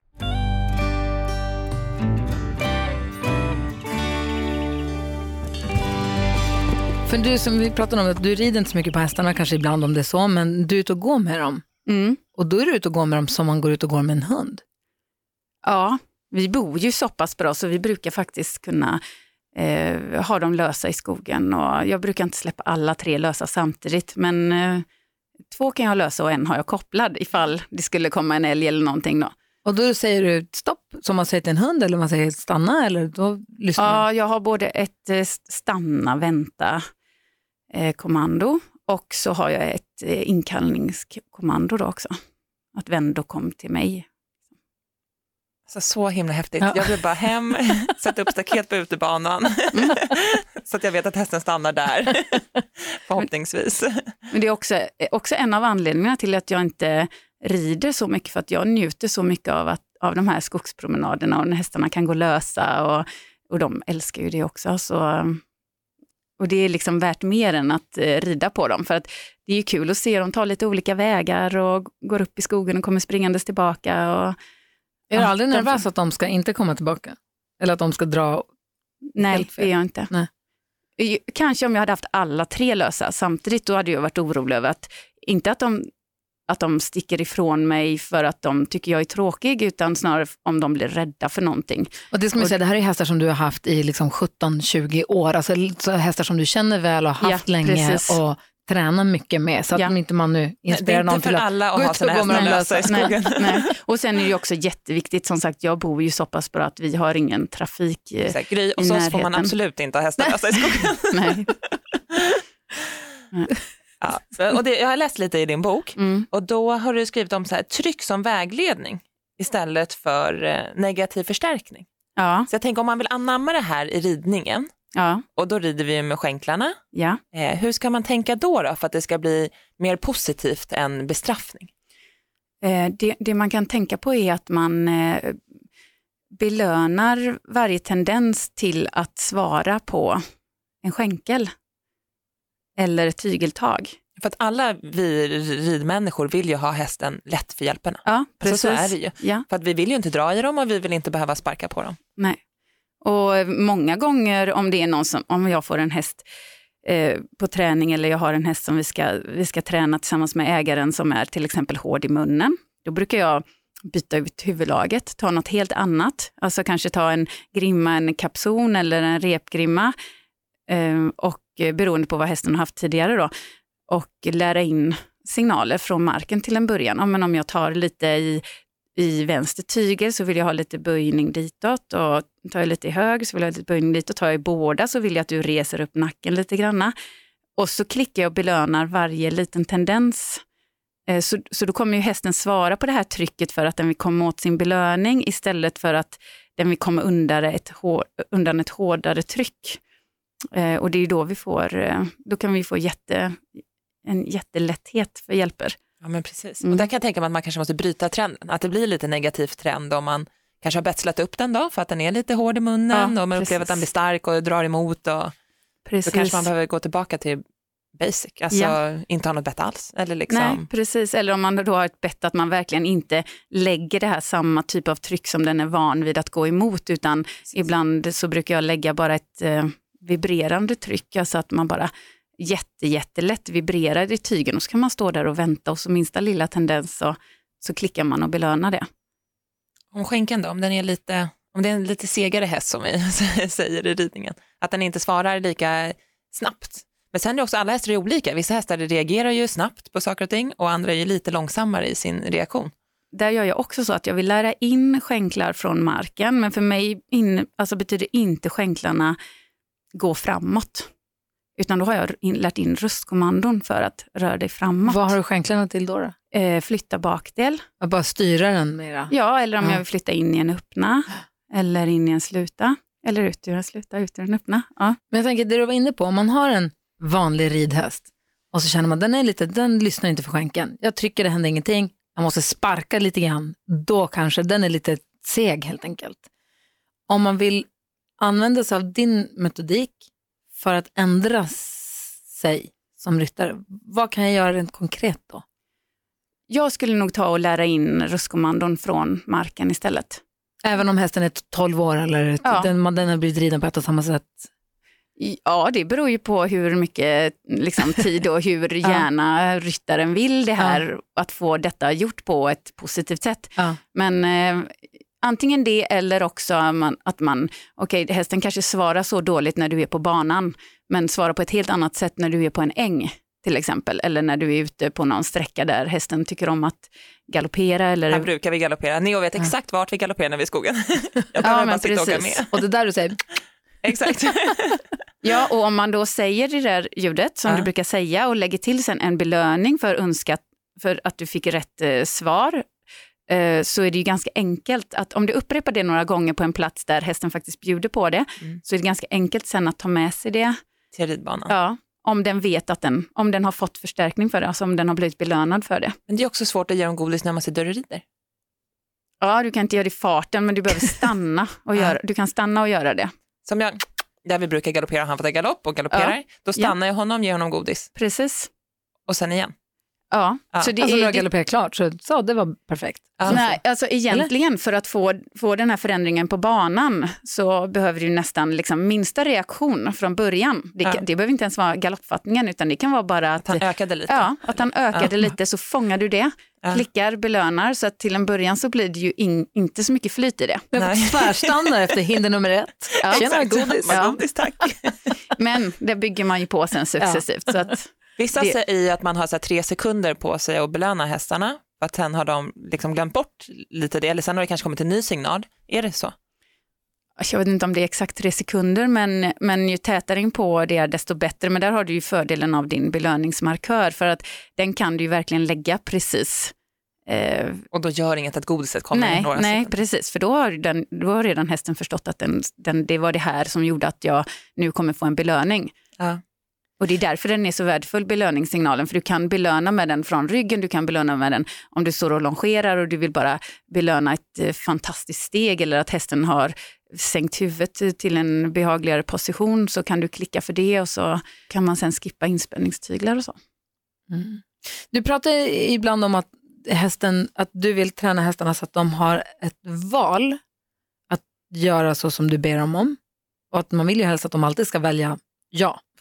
För du som vi pratade om att du rider inte så mycket på hästarna kanske ibland om det är så, men du är ute och går med dem. Mm. Och då är du ute och går med dem som man går ut och går med en hund. Ja, vi bor ju så pass bra så vi brukar faktiskt kunna eh, ha dem lösa i skogen. Och jag brukar inte släppa alla tre lösa samtidigt, men eh, två kan jag lösa och en har jag kopplad ifall det skulle komma en älg eller någonting då. Och då säger du stopp som man säger till en hund eller man säger stanna eller då lyssnar Ja, jag har både ett eh, stanna, vänta eh, kommando och så har jag ett eh, inkallningskommando då också. Att vänd och kom till mig. Så, så himla häftigt. Ja. Jag vill bara hem, sätta upp staket på utebanan. Mm. Så att jag vet att hästen stannar där. Förhoppningsvis. Men det är också, också en av anledningarna till att jag inte rider så mycket. För att jag njuter så mycket av, att, av de här skogspromenaderna. Och när hästarna kan gå lösa. Och, och de älskar ju det också. Så, och det är liksom värt mer än att eh, rida på dem. För att det är ju kul att se dem ta lite olika vägar. Och går upp i skogen och kommer springandes tillbaka. Och, Är du aldrig de- nervös att de ska inte komma tillbaka? Eller att de ska dra? Nej, Helt fel. det är jag inte. Nej. Kanske om jag hade haft alla tre lösa samtidigt, då hade jag varit orolig över att, inte att de, att de sticker ifrån mig för att de tycker jag är tråkig, utan snarare om de blir rädda för någonting. Och det ska man Och- säga, det här är hästar som du har haft i liksom sjutton tjugo år. Alltså så hästar som du känner väl och har haft Ja, länge precis. och tränar mycket med. Så att Ja. inte man nu Det inspirerar är någon inte för till att alla gå att ha ut sina och gå med hästar dem lösa i skogen. Nej, nej. Och sen är det ju också jätteviktigt, som sagt, jag bor ju så pass bra att vi har ingen trafik eh, Exakt. Gry, och i så får man närheten. absolut inte ha hästar lösa i skogen. Nej. Ja, så- och det, jag har läst lite i din bok Mm. och då har du skrivit om så här, tryck som vägledning istället för eh, negativ förstärkning. Ja, Så jag tänker om man vill anamma det här i ridningen ja, och då rider vi ju med skänklarna. ja. Eh, hur ska man tänka då, då för att det ska bli mer positivt än bestraffning? Eh, det, det man kan tänka på är att man eh, belönar varje tendens till att svara på en skänkel eller ett tygeltag. För att alla vi ridmänniskor vill ju ha hästen lätt för hjälperna. Ja, Alltså, så är det ju. Ja, För att vi vill ju inte dra i dem och vi vill inte behöva sparka på dem. nej. Och många gånger om det är någon som, om jag får en häst eh, på träning, eller jag har en häst som vi ska, vi ska träna tillsammans med ägaren som är till exempel hård i munnen. Då brukar jag byta ut huvudlaget, ta något helt annat. Alltså kanske ta en grimma, en kapson eller en repgrimma. Eh, och beroende på vad hästen har haft tidigare då. Och lära in signaler från marken till en början. Ja, men om jag tar lite i, i vänster tygel så vill jag ha lite böjning ditåt. Och tar jag lite i höger så vill jag ha lite böjning ditåt. Tar jag i båda så vill jag att du reser upp nacken lite granna. Och så klickar jag och belönar varje liten tendens. Så, så då kommer ju hästen svara på det här trycket för att den vill komma åt sin belöning istället för att den vill komma undan ett, hår, undan ett hårdare tryck. Eh, och det är då vi får, eh, då kan vi få jätte, en jättelätthet för hjälper. Ja, men precis. Mm. Och där kan jag tänka mig att man kanske måste bryta trenden. Att det blir lite negativ trend om man kanske har betslat upp den då för att den är lite hård i munnen, ja, och man precis. upplever att den blir stark och drar emot. Och precis. då kanske man behöver gå tillbaka till basic, alltså ja. inte ha något bett alls. Eller liksom... Nej, precis. Eller om man då har ett bett att man verkligen inte lägger det här samma typ av tryck som den är van vid att gå emot, utan precis. ibland så brukar jag lägga bara ett eh, vibrerande tryck, alltså att man bara jätte, jättelätt vibrerar i tygen och så kan man stå där och vänta och så minsta lilla tendens så, så klickar man och belönar det. Om skänken då, om den är lite, om det är en lite segare häst som vi säger i ridningen, att den inte svarar lika snabbt. Men sen är det också, alla hästar är olika. Vissa hästar reagerar ju snabbt på saker och ting och andra är ju lite långsammare i sin reaktion. Där gör jag också så att jag vill lära in skänklar från marken, men för mig in, alltså betyder inte skänklarna gå framåt. Utan då har jag in, lärt in röstkommandon för att röra dig framåt. Vad har du skänklarna till då? då? Eh, flytta bakdel. Jag bara styra den mera? Ja, eller om ja. jag vill flytta in i en öppna. Eller in i en sluta. Eller ut ur en sluta, ut ur en öppna. Ja. Men jag tänker, det du var inne på, om man har en vanlig ridhäst och så känner man den är lite, den lyssnar inte för skänken. Jag trycker, det händer ingenting. Jag måste sparka lite grann. Då kanske den är lite seg helt enkelt. Om man vill använda sig av din metodik för att ändra sig som ryttare, vad kan jag göra rent konkret då? Jag skulle nog ta och lära in röstkommandon från marken istället. Även om hästen är tolv år eller ja. den, den har blivit riden på ett och samma sätt? Ja, det beror ju på hur mycket liksom, tid och hur gärna ja. ryttaren vill det här, ja. att få detta gjort på ett positivt sätt. Ja. Men eh, antingen det eller också man, att man, okej, okay, hästen kanske svarar så dåligt när du är på banan, men svarar på ett helt annat sätt när du är på en äng till exempel, eller när du är ute på någon sträcka där hästen tycker om att galoppera. Eller... Här brukar vi galoppera. Neo vet exakt vart vi galopperar när vi är i skogen. Jag behöver ja, bara sitta och åka med. Och det där du säger... Exakt. Ja, och om man då säger det där ljudet som ja. du brukar säga och lägger till sen en belöning för önskat, för att du fick rätt eh, svar, eh, så är det ju ganska enkelt att om du upprepar det några gånger på en plats där hästen faktiskt bjuder på det, mm. så är det ganska enkelt sen att ta med sig det till ridbanan. Ja, om den vet att den, om den har fått förstärkning för det, alltså om den har blivit belönad för det. Men det är också svårt att ge dem godis när man sitter och rider. Ja, du kan inte göra det i farten, men du behöver stanna och göra, du kan stanna och göra det. Som jag, där vi brukar galoppera, han får ta galopp och galopperar, ja. då stannar ja. jag honom, ger honom godis. Precis. Och sen igen. Ja. ja. Så det alltså är, när jag galopperar klart, så, så det var perfekt. Ja. Nej, alltså egentligen Eller? för att få, få den här förändringen på banan så behöver du nästan liksom minsta reaktion från början. Det, ja. det behöver inte ens vara galoppfattningen, utan det kan vara bara att, att han ökade lite. Ja, att han ökade ja. lite, så fångar du det. Ja. Klickar, belönar, så att till en början så blir det ju in, inte så mycket flyt i det. Tvärstannar efter hinder nummer ett. Ja, Tjena, godis. Ja. godis, tack. Men det bygger man ju på sen successivt. Ja. Så att Vissa det... säger att man har så här tre sekunder på sig att belöna hästarna. För att sen har de liksom glömt bort lite det. Eller sen har det kanske kommit en ny signal. Är det så? Jag vet inte om det är exakt tre sekunder, men, men ju tätare in på det är desto bättre. Men där har du ju fördelen av din belöningsmarkör, för att den kan du ju verkligen lägga precis. Eh, och då gör inget att godiset kommer nej, i några Nej, sekunder. precis. För då har, den, då har redan hästen förstått att den, den, det var det här som gjorde att jag nu kommer få en belöning. Ja. Och det är därför den är så värdefull, belöningssignalen. För du kan belöna med den från ryggen, du kan belöna med den om du står och longerar och du vill bara belöna ett eh, fantastiskt steg, eller att hästen har sänkt huvudet till en behagligare position, så kan du klicka för det och så kan man sen skippa inspänningstyglar och så. Mm. Du pratar ibland om att hästen, att du vill träna hästarna så att de har ett val att göra så som du ber dem om. Och att man vill ju helst att de alltid ska välja ja.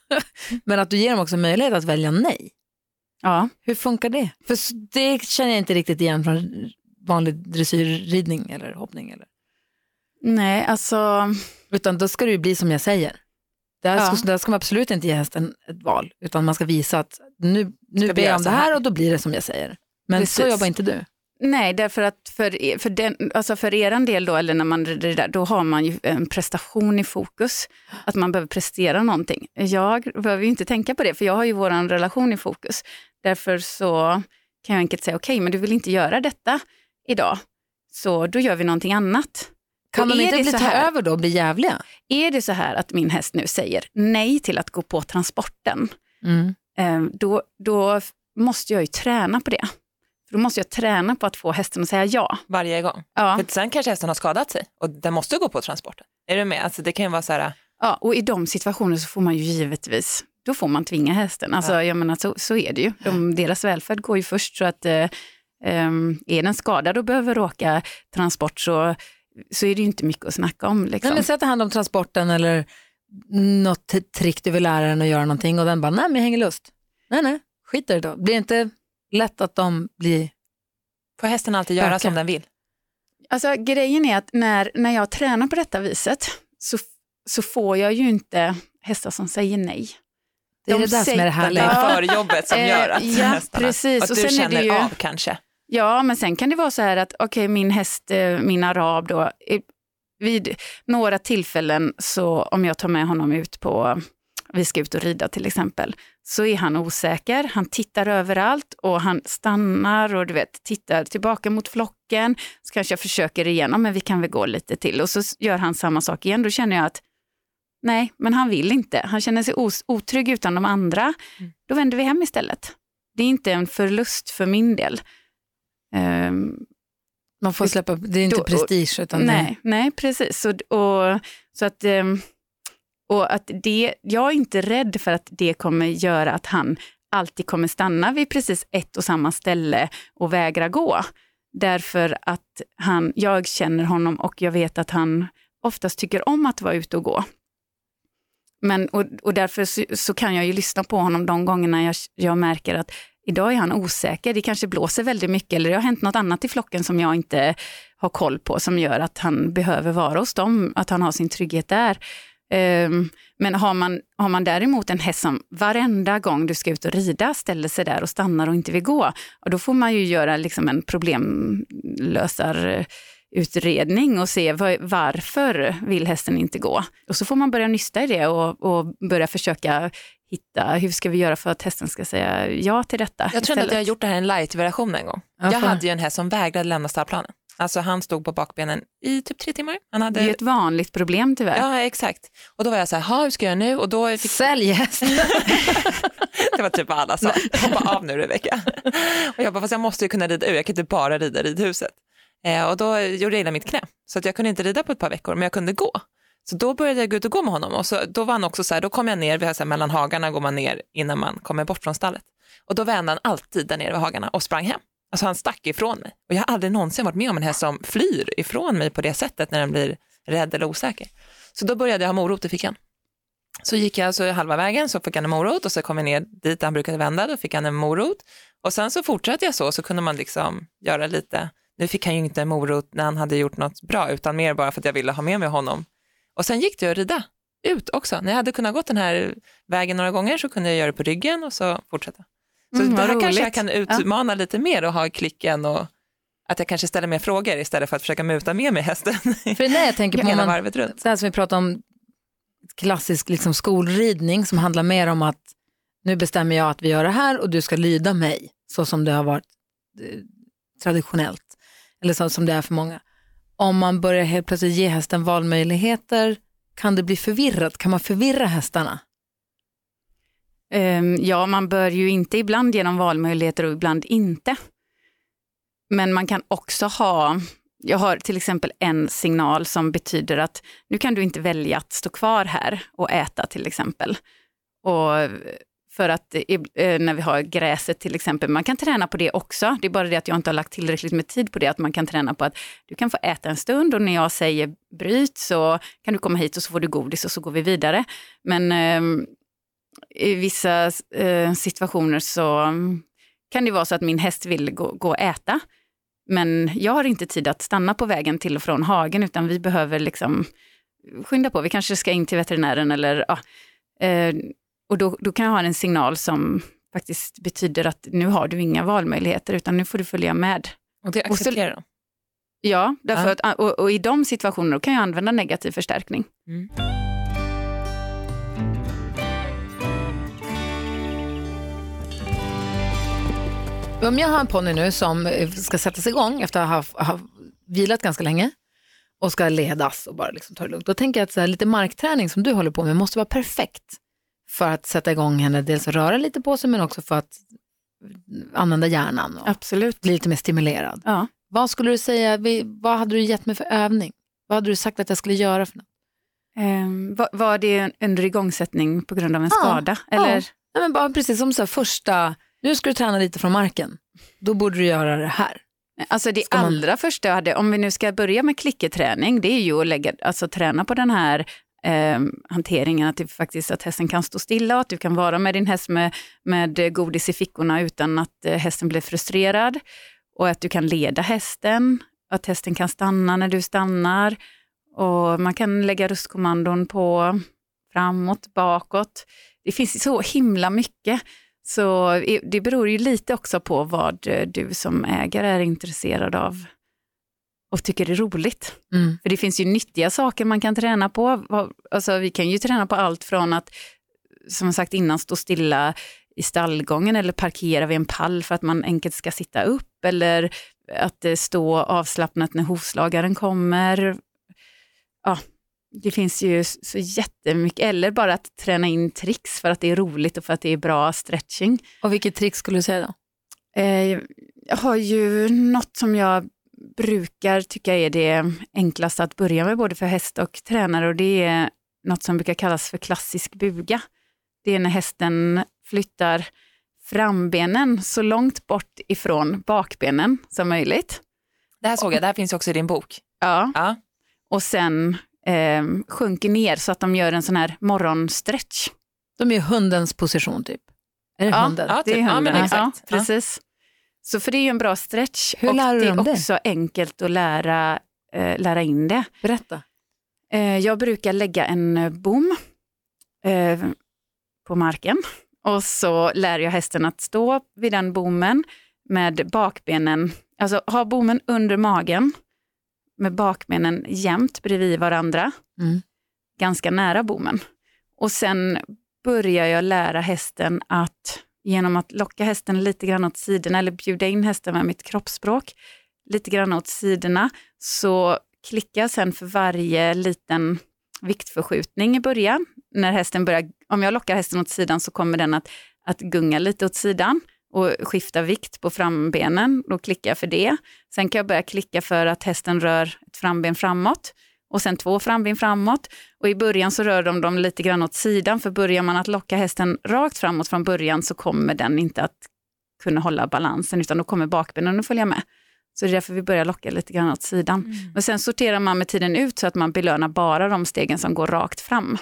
Men att du ger dem också möjlighet att välja nej. Ja. Hur funkar det? För det känner jag inte riktigt igen från vanlig dressyrridning eller hoppning. Eller? Nej, alltså... Utan då ska det ju bli som jag säger. Där, Ja. ska, där ska man absolut inte ge hästen ett val. Utan man ska visa att nu, nu ber jag om det här och då blir det som jag säger. Men Precis. så jobbar inte du. Nej, därför att för, för, den, alltså för er del då, eller när man rider det där, då har man ju en prestation i fokus. Att man behöver prestera någonting. Jag behöver ju inte tänka på det, för jag har ju våran relation i fokus. Därför så kan jag enkelt säga, okej, okay, men du vill inte göra detta idag. Så då gör vi någonting annat. Kan de inte bli ta här, över då och bli jävliga? Är det så här att min häst nu säger nej till att gå på transporten, mm. då, då måste jag ju träna på det. För då måste jag träna på att få hästen att säga ja. Varje gång. Ja. För sen kanske hästen har skadat sig och den måste gå på transporten. Är du med? Alltså det kan ju vara så här... Ja, och i de situationer så får man ju givetvis, då får man tvinga hästen. Alltså ja. jag menar, så, så är det ju. De, deras välfärd går ju först, så att eh, är den skadad och behöver åka transport så, så är det ju inte mycket att snacka om. Liksom. Nej, men sätta hand om transporten eller något trick du vill lära den att göra någonting och den bara, nej men jag hänger lust. Nej, nej, skit i det då. Blir det inte lätt att de blir... Får hästen alltid göra Öka. som den vill? Alltså grejen är att när, när jag tränar på detta viset så, så får jag ju inte hästar som säger nej. Det är de det där som är det här. Det är förjobbet som gör att ja, hästarna... precis. Och, och du sen känner är det ju, av kanske. Ja, men sen kan det vara så här att okej, okay, min häst, min arab då, vid några tillfällen så om jag tar med honom ut på, vi ska ut och rida till exempel, så är han osäker, han tittar överallt och han stannar och du vet, tittar tillbaka mot flocken, så kanske jag försöker igen, men vi kan väl gå lite till, och så gör han samma sak igen, då känner jag att nej, men han vill inte, han känner sig os- otrygg utan de andra, mm. då vänder vi hem istället. Det är inte en förlust för min del. Um, Man får släppa, det är inte då, prestige utan nej, det... nej, precis. Så, och, så att, um, och att det, jag är inte rädd för att det kommer göra att han alltid kommer stanna vid precis ett och samma ställe och vägra gå. Därför att han, jag känner honom och jag vet att han oftast tycker om att vara ute och gå. Men, och, och därför så, så kan jag ju lyssna på honom de gångerna jag, jag märker att idag är han osäker, det kanske blåser väldigt mycket eller det har hänt något annat i flocken som jag inte har koll på som gör att han behöver vara hos dem, att han har sin trygghet där. Um, men har man, har man däremot en häst som varenda gång du ska ut och rida ställer sig där och stannar och inte vill gå, och då får man ju göra liksom en problemlösarutredning och se var, varför vill hästen inte gå. Och så får man börja nysta i det och, och börja försöka hitta, hur ska vi göra för att hästen ska säga ja till detta. Jag tror inte att jag har gjort det här i en light-version en gång. Ja, jag hade ju en häst som vägrade lämna stallplanen. Alltså han stod på bakbenen i typ tre timmar. Han hade... Det är ju ett vanligt problem tyvärr. Ja, exakt. Och då var jag så här, hur ska jag nu? Och då fick... Sälj häst. Det var typ alla sa, hoppa av nu Rebecka. Och jag bara, fast jag måste ju kunna rida ur, jag kan inte bara rida ridhuset. Eh, och då gjorde jag illa mitt knä. Så att jag kunde inte rida på ett par veckor, men jag kunde gå. Så då började jag gå ut och gå med honom. Och så, då var han också så här, då kom jag ner, vi har så här, mellan hagarna går man ner innan man kommer bort från stallet. Och då vände han alltid där nere vid hagarna och sprang hem. Alltså han stack ifrån mig. Och jag har aldrig någonsin varit med om en häst som flyr ifrån mig på det sättet när den blir rädd eller osäker. Så då började jag ha morot i fickan. Så gick jag alltså halva vägen, så fick han en morot och så kom jag ner dit han brukade vända, då fick han en morot. Och sen så fortsatte jag så, så kunde man liksom göra lite, nu fick han ju inte en morot när han hade gjort något bra, utan mer bara för att jag ville ha med mig honom. Och sen gick det att rida ut också. När jag hade kunnat gå den här vägen några gånger så kunde jag göra det på ryggen och så fortsätta. Så Mm, det här roligt. kanske jag kan utmana ja. lite mer och ha klicken och att jag kanske ställer mer frågor istället för att försöka muta med mig hästen. För när jag tänker på hela man, varvet runt. det här som vi pratar om, klassisk liksom skolridning som handlar mer om att nu bestämmer jag att vi gör det här och du ska lyda mig så som det har varit eh, traditionellt eller så som det är för många. Om man börjar helt plötsligt ge hästen valmöjligheter, kan det bli förvirrat? Kan man förvirra hästarna? Um, ja, man bör ju inte ibland genom valmöjligheter och ibland inte. Men man kan också ha, jag har till exempel en signal som betyder att nu kan du inte välja att stå kvar här och äta till exempel. Och för att eh, när vi har gräset till exempel, man kan träna på det också. Det är bara det att jag inte har lagt tillräckligt med tid på det, att man kan träna på att du kan få äta en stund och när jag säger bryt så kan du komma hit och så får du godis och så går vi vidare. Men eh, i vissa eh, situationer så kan det vara så att min häst vill gå, gå och äta. Men jag har inte tid att stanna på vägen till och från hagen, utan vi behöver liksom skynda på. Vi kanske ska in till veterinären eller ja. Eh, och då, då kan jag ha en signal som faktiskt betyder att nu har du inga valmöjligheter, utan nu får du följa med. Och det accepterar de? Ja, därför ja. Att, och, och i de situationerna kan jag använda negativ förstärkning. Mm. Om jag har en ponny nu som ska sättas igång efter att ha, ha vilat ganska länge och ska ledas och bara liksom ta det lugnt. Då tänker jag att så här, lite markträning som du håller på med måste vara perfekt för att sätta igång henne. Dels att röra lite på sig men också för att använda hjärnan och Absolut. bli lite mer stimulerad. Ja. Vad skulle du säga, vad hade du gett mig för övning? Vad hade du sagt att jag skulle göra för något? Um, var, var det under igångsättning på grund av en ja, skada? Eller? Ja. Ja, men bara precis som så här, första, nu ska du träna lite från marken. Då borde du göra det här. Alltså det Ska man... allra första jag hade, om vi nu ska börja med klicketräning, det är ju att lägga, alltså, träna på den här eh, hanteringen, att, det faktiskt, att hästen kan stå stilla och att du kan vara med din häst med, med godis i fickorna utan att eh, hästen blir frustrerad, och att du kan leda hästen, att hästen kan stanna när du stannar, och man kan lägga röstkommandon på framåt, bakåt. Det finns så himla mycket. Så det beror ju lite också på vad du som ägare är intresserad av och tycker är roligt. Mm. För det finns ju nyttiga saker man kan träna på. Alltså, vi kan ju träna på allt från att, som sagt innan, stå stilla i stallgången eller parkera vid en pall för att man enkelt ska sitta upp, eller att stå avslappnat när hovslagaren kommer. Ja, det finns ju så jättemycket, eller bara att träna in tricks för att det är roligt och för att det är bra stretching. Och vilket trick skulle du säga då? Eh, jag har ju något som jag brukar tycka är det enklaste att börja med både för häst och tränare, och det är något som brukar kallas för klassisk buga. Det är när hästen flyttar frambenen så långt bort ifrån bakbenen som möjligt. Det här såg jag, det här finns också i din bok. Ja, ja. Och sen eh, sjunker ner så att de gör en sån här morgonstretch. De är hundens position typ. Är det ja, hunden? Ja, det är hunden. Ja, men exakt. Ja, precis. Så för det är ju en bra stretch. Hur och lär du det är dem det? också enkelt att lära, eh, lära in det. Berätta. Eh, jag brukar lägga en bom eh, på marken. Och så lär jag hästen att stå vid den bommen med bakbenen. Alltså ha bommen under magen med bakbenen jämnt bredvid varandra. Mm. Ganska nära bommen. Och sen börjar jag lära hästen att genom att locka hästen lite grann åt sidorna eller bjuda in hästen med mitt kroppsspråk lite grann åt sidorna, så klickar jag sen för varje liten viktförskjutning i början. När hästen börjar, om jag lockar hästen åt sidan så kommer den att, att gunga lite åt sidan och skifta vikt på frambenen. Då klickar jag för det. Sen kan jag börja klicka för att hästen rör ett framben framåt. Och sen två framben framåt. Och i början så rör de dem lite grann åt sidan. För börjar man att locka hästen rakt framåt från början så kommer den inte att kunna hålla balansen. Utan då kommer bakbenen att följa med. Så det är därför vi börjar locka lite grann åt sidan. Mm. Och sen sorterar man med tiden ut så att man belönar bara de stegen som går rakt fram.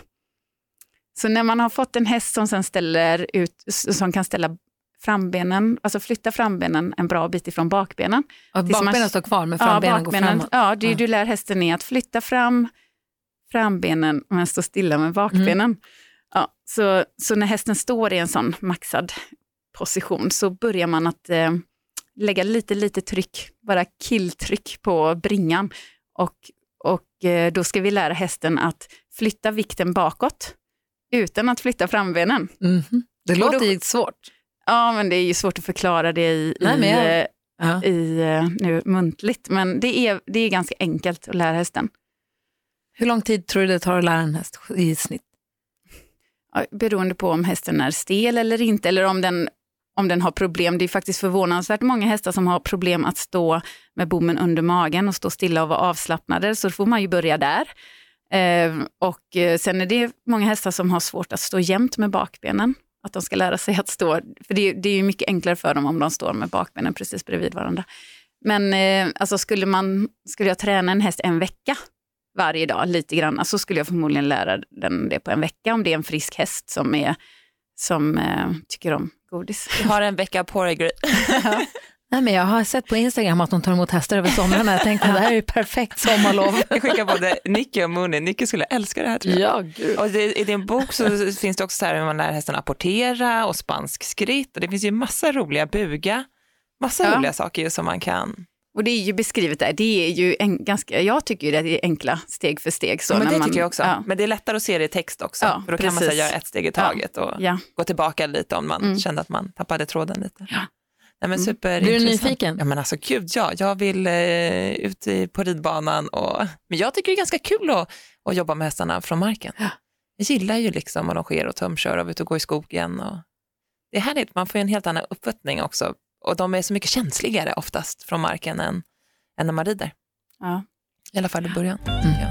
Så när man har fått en häst som sen ställer ut, som kan ställa frambenen, alltså flytta frambenen en bra bit ifrån bakbenen. Och bakbenen man, står kvar men frambenen ja, går bakbenen, framåt. Ja, det, du lär hästen är att flytta fram frambenen men stå stilla med bakbenen. Mm. Ja, så, så när hästen står i en sån maxad position så börjar man att eh, lägga lite, lite tryck, bara killtryck på bringan. Och, och eh, då ska vi lära hästen att flytta vikten bakåt utan att flytta frambenen. Mm. Det låter då, ju svårt. Ja, men det är ju svårt att förklara det i, Nej, i, jag, ja. i nu muntligt. Men det är, det är ganska enkelt att lära hästen. Hur lång tid tror du det tar att lära en häst i snitt? Ja, beroende på om hästen är stel eller inte. Eller om den, om den har problem. Det är faktiskt förvånansvärt många hästar som har problem att stå med bommen under magen och stå stilla och vara avslappnade. Så då får man ju börja där. Eh, och sen är det många hästar som har svårt att stå jämnt med bakbenen. Att de ska lära sig att stå, för det, det är ju mycket enklare för dem om de står med bakbenen precis bredvid varandra. Men eh, alltså skulle, man, skulle jag träna en häst en vecka varje dag lite grann, så skulle jag förmodligen lära den det på en vecka om det är en frisk häst som är som eh, tycker om godis. Jag har en vecka på dig, Gry. Ja. Nej, men jag har sett på Instagram att de tar emot hästar över sommaren. Jag tänkte att det här är ju perfekt sommarlov. Jag skickar både Nicky och Mooney. Nicky skulle älska det här, tror jag. Ja, gud. Och det, i din bok så finns det också så här hur man lär hästen apportera och spansk skritt. Och det finns ju massa roliga buga. Massa ja. roliga saker ju som man kan. Och det är ju beskrivet där. Det är ju en, ganska, jag tycker ju att det är enkla steg för steg. Så ja, men när det man, tycker jag också. Ja. Men det är lättare att se det i text också. Ja, för då precis. kan man så här, göra ett steg i taget och ja. gå tillbaka lite om man mm. kände att man tappade tråden lite. Ja. Nej, men Mm. super Blir du intressant. nyfiken? Ja, men alltså gud, ja. Jag vill eh, ut i, på ridbanan. Och, men jag tycker det är ganska kul att, att jobba med hästarna från marken. Ja. Jag gillar ju liksom att de sker och tömkör och ut och gå i skogen. Och det är härligt, man får en helt annan uppfattning också. Och de är så mycket känsligare oftast från marken än, än när man rider. Ja. I alla fall i början. Mm. Ja.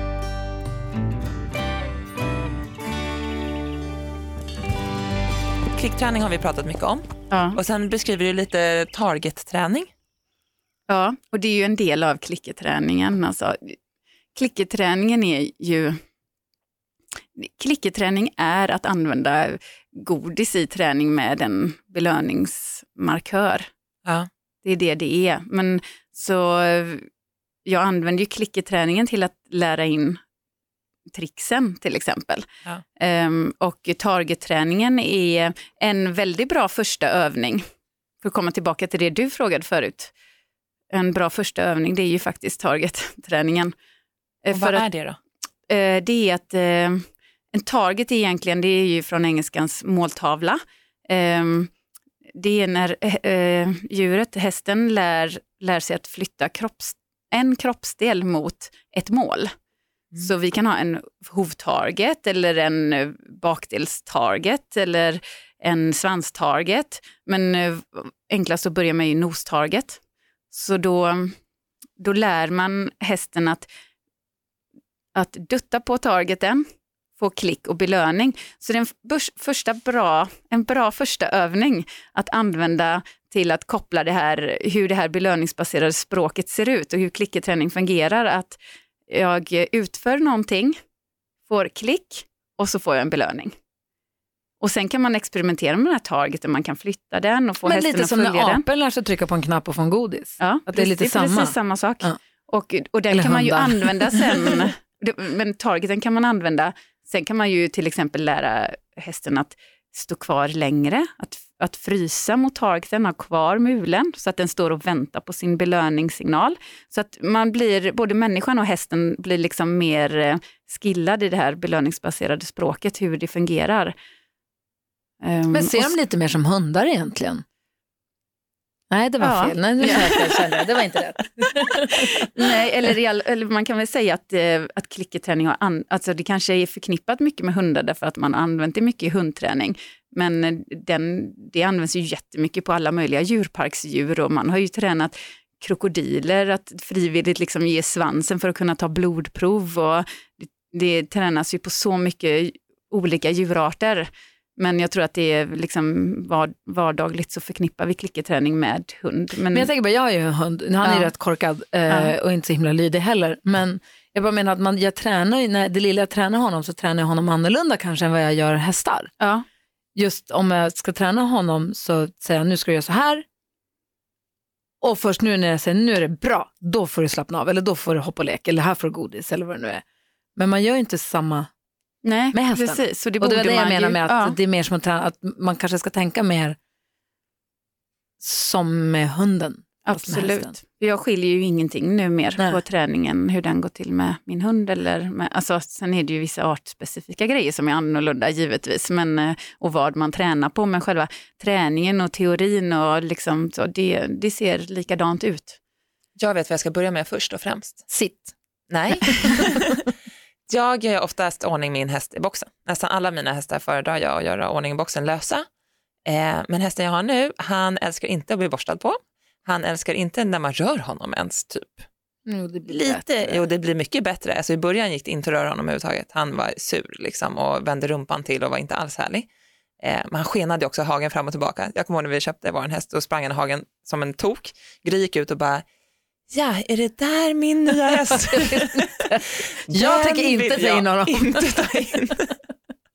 Klickträning har vi pratat mycket om. Ja. Och sen beskriver du lite targetträning. ja, och det är ju en del av klicketräningen. Alltså, klicketräningen är ju... Klicketräning är att använda godis i träning med en belöningsmarkör. Ja. Det är det det är. Men så jag använder ju klicketräningen till att lära in tricksen till exempel. Ja. Um, och targetträningen är en väldigt bra första övning. För att komma tillbaka till det du frågade förut. En bra första övning, det är ju faktiskt targetträningen. Och vad är det då? Uh, det är att uh, en target egentligen, det är ju från engelskans måltavla. Um, det är när uh, djuret, hästen, lär, lär sig att flytta kropps, en kroppsdel mot ett mål. Mm. Så vi kan ha en hovtarget eller en bakdelstarget eller en svanstarget. Men uh, enklast att börja med är nostarget. Så då, då lär man hästen att att dutta på targeten, få klick och belöning. Så det är en börs, första bra, en bra första övning att använda till att koppla det här, hur det här belöningsbaserade språket ser ut och hur klicketräning fungerar. Att jag utför någonting, får klick och så får jag en belöning. Och sen kan man experimentera med den här targeten, man kan flytta den och få Men hästen lite att som följa när den. apen lär sig trycka på en knapp och få en godis. Ja, att det är lite precis, samma. precis samma sak. Ja. Och, och den Eller kan man ju hundar. använda sen. Men targeten kan man använda. Sen kan man ju till exempel lära hästen att stå kvar längre. Att, att frysa mot targeten, ha kvar mulen så att den står och väntar på sin belöningssignal. Så att man blir, både människan och hästen blir liksom mer skillad i det här belöningsbaserade språket, hur det fungerar. Men ser och, de lite mer som hundar egentligen? Nej, det var Ja. fel. Nej, nu Ja. jag kände jag. Det var inte rätt. Nej, eller, real, eller man kan väl säga att, eh, att klicketräning har an, alltså det kanske är förknippat mycket med hundar därför att man har använt det mycket i hundträning. Men den, det används ju jättemycket på alla möjliga djurparksdjur och man har ju tränat krokodiler att frivilligt liksom ge svansen för att kunna ta blodprov och det, det tränas ju på så mycket olika djurarter. Men jag tror att det är liksom var, vardagligt så förknippar vi klicketräning med hund. Men, Men jag tänker bara, jag är ju en hund. Han är Ja. rätt korkad eh, Ja. och inte så himla lydig heller. Men jag bara menar att man, jag tränar ju, när det lilla jag tränar honom så tränar jag honom annorlunda kanske än vad jag gör hästar. ja. Just om jag ska träna honom så säger jag nu ska du göra så här. Och först nu när jag säger nu är det bra, då får du slappna av. Eller då får du hoppa och leka, eller här får du godis eller vad det nu är. Men man gör ju inte samma Nej, med hästen. precis. Så det och det var borde det jag man menar ju, med att ja. det är mer som att träna, att man kanske ska tänka mer som med hunden. fast med hästen. Absolut. Jag skiljer ju ingenting nu mer Nej. på träningen, hur den går till med min hund. Eller med, alltså, sen är det ju vissa artspecifika grejer som är annorlunda givetvis. Men, eh, och vad man tränar på. Men själva träningen och teorin och liksom, så, det, det ser likadant ut. Jag vet vad jag ska börja med först och främst. Sitt. Nej. Jag gör oftast ordning min häst i boxen. Nästan alla mina hästar föredrar jag att göra ordning i boxen lösa. Eh, men hästen jag har nu, han älskar inte att bli borstad på. Han älskar inte när man rör honom ens typ. Jo, det blir Lite, bättre. jo det blir mycket bättre. Alltså i början gick det inte att röra honom överhuvudtaget. Han var sur liksom och vände rumpan till och var inte alls härlig. Eh, men han skenade också hagen fram och tillbaka. Jag kommer ihåg när vi köpte var en häst och sprang han hagen som en tok. Gry gick ut och bara, ja, är det där min nya häst? Jag Den tänker inte vill ta in jag honom. inte ta in.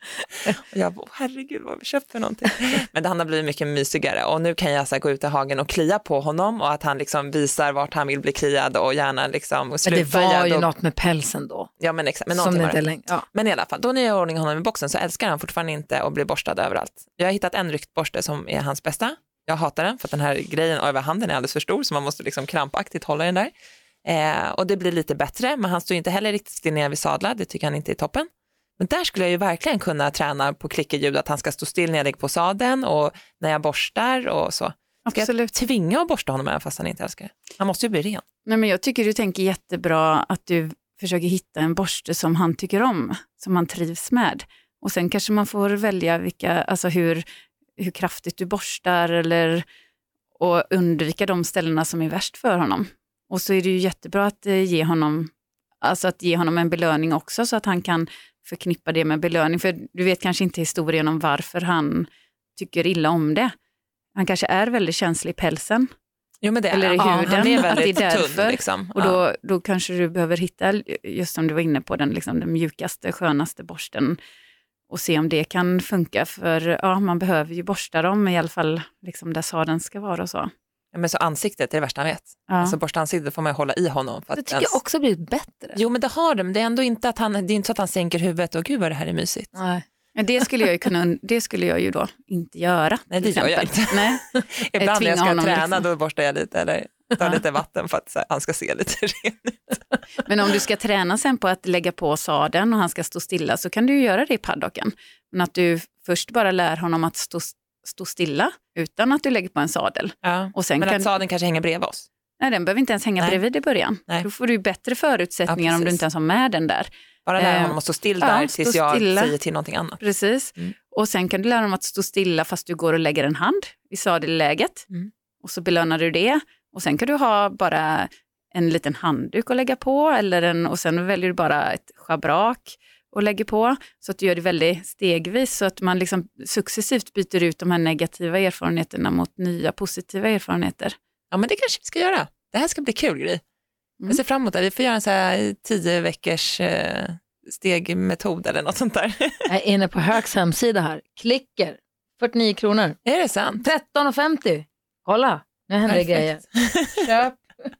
Och jag bara, herregud vad har vi köpt för någonting? Men det, han har blivit mycket mysigare och nu kan jag så här, gå ut i hagen och klia på honom och att han liksom visar vart han vill bli kliad och gärna liksom och men det var ju och... något med pälsen då. Ja men exakt, men, Som det var inte det. läng- ja. Men i alla fall, då när jag gör ordning honom i boxen så älskar han fortfarande inte att bli borstad överallt. Jag har hittat en ryktborste som är hans bästa. Jag hatar den för att den här grejen över handen är alldeles för stor så man måste liksom krampaktigt hålla den där. Eh, och det blir lite bättre, men han står inte heller riktigt still ner vid sadlar, det tycker han inte är toppen. Men där skulle jag ju verkligen kunna träna på klickerljud, att han ska stå still när jag lägger på sadeln och när jag borstar och så. Ska Absolut. jag tvinga att borsta honom även fast han inte älskar det? Han måste ju bli ren. Nej, men jag tycker du tänker jättebra att du försöker hitta en borste som han tycker om, som han trivs med. Och sen kanske man får välja vilka, alltså hur, hur kraftigt du borstar eller, och undvika de ställena som är värst för honom. Och så är det ju jättebra att ge honom, alltså att ge honom en belöning också så att han kan förknippa det med belöning. För du vet kanske inte historien om varför han tycker illa om det. Han kanske är väldigt känslig i pälsen. Jo, men det är, eller i ja, huden. han är väldigt det är därför. tunn. Liksom. Och då, då kanske du behöver hitta, just som du var inne på, den, liksom, den mjukaste, skönaste borsten. Och se om det kan funka. För ja, man behöver ju borsta dem i alla fall liksom, där sadeln ska vara och så. Ja, men så ansiktet är det värsta han vet. Ja. Alltså borsta ansiktet får man hålla i honom. För att Det tycker ens... jag också blivit bättre. Jo, men det har de. Det är ändå inte att han, det är inte så att han sänker huvudet och gud vad det här är mysigt. Nej. Men det skulle jag ju kunna, det skulle jag ju då inte göra. Nej, det gör jag inte. Nej. Ibland när jag ska honom, träna liksom. då borstar jag lite eller tar lite vatten för att så här, han ska se lite ren ut. Men om du ska träna sen på att lägga på sadeln och han ska stå stilla så kan du ju göra det i paddocken. Men att du först bara lär honom att stå, stå stilla utan att du lägger på en sadel. Ja. Och sen Men kan... att sadeln kanske hänger bredvid oss. Nej, den behöver inte ens hänga Nej. bredvid i början. Nej. Då får du bättre förutsättningar Ja, om du inte ens har med den där. Bara lära Eh, honom att stå still ja, där stå tills jag stilla. säger till någonting annat. Precis. Mm. Och sen kan du lära honom att stå stilla fast du går och lägger en hand i sadelläget. Mm. Och så belönar du det. Och sen kan du ha bara en liten handduk att lägga på. Eller en, och sen väljer du bara ett schabrak och lägger på. Så att du gör det väldigt stegvis. Så att man liksom successivt byter ut de här negativa erfarenheterna mot nya positiva erfarenheter. Ja, men det kanske vi ska göra. Det här ska bli kul grej. Mm. Jag ser fram emot det. Vi får göra en så här tio veckors eh, stegmetod eller något sånt där. Jag är inne på Högs hemsida här. Klicker. fyrtionio kronor. Är det sant? tretton femtio. Kolla, nu händer det grejer. Köp.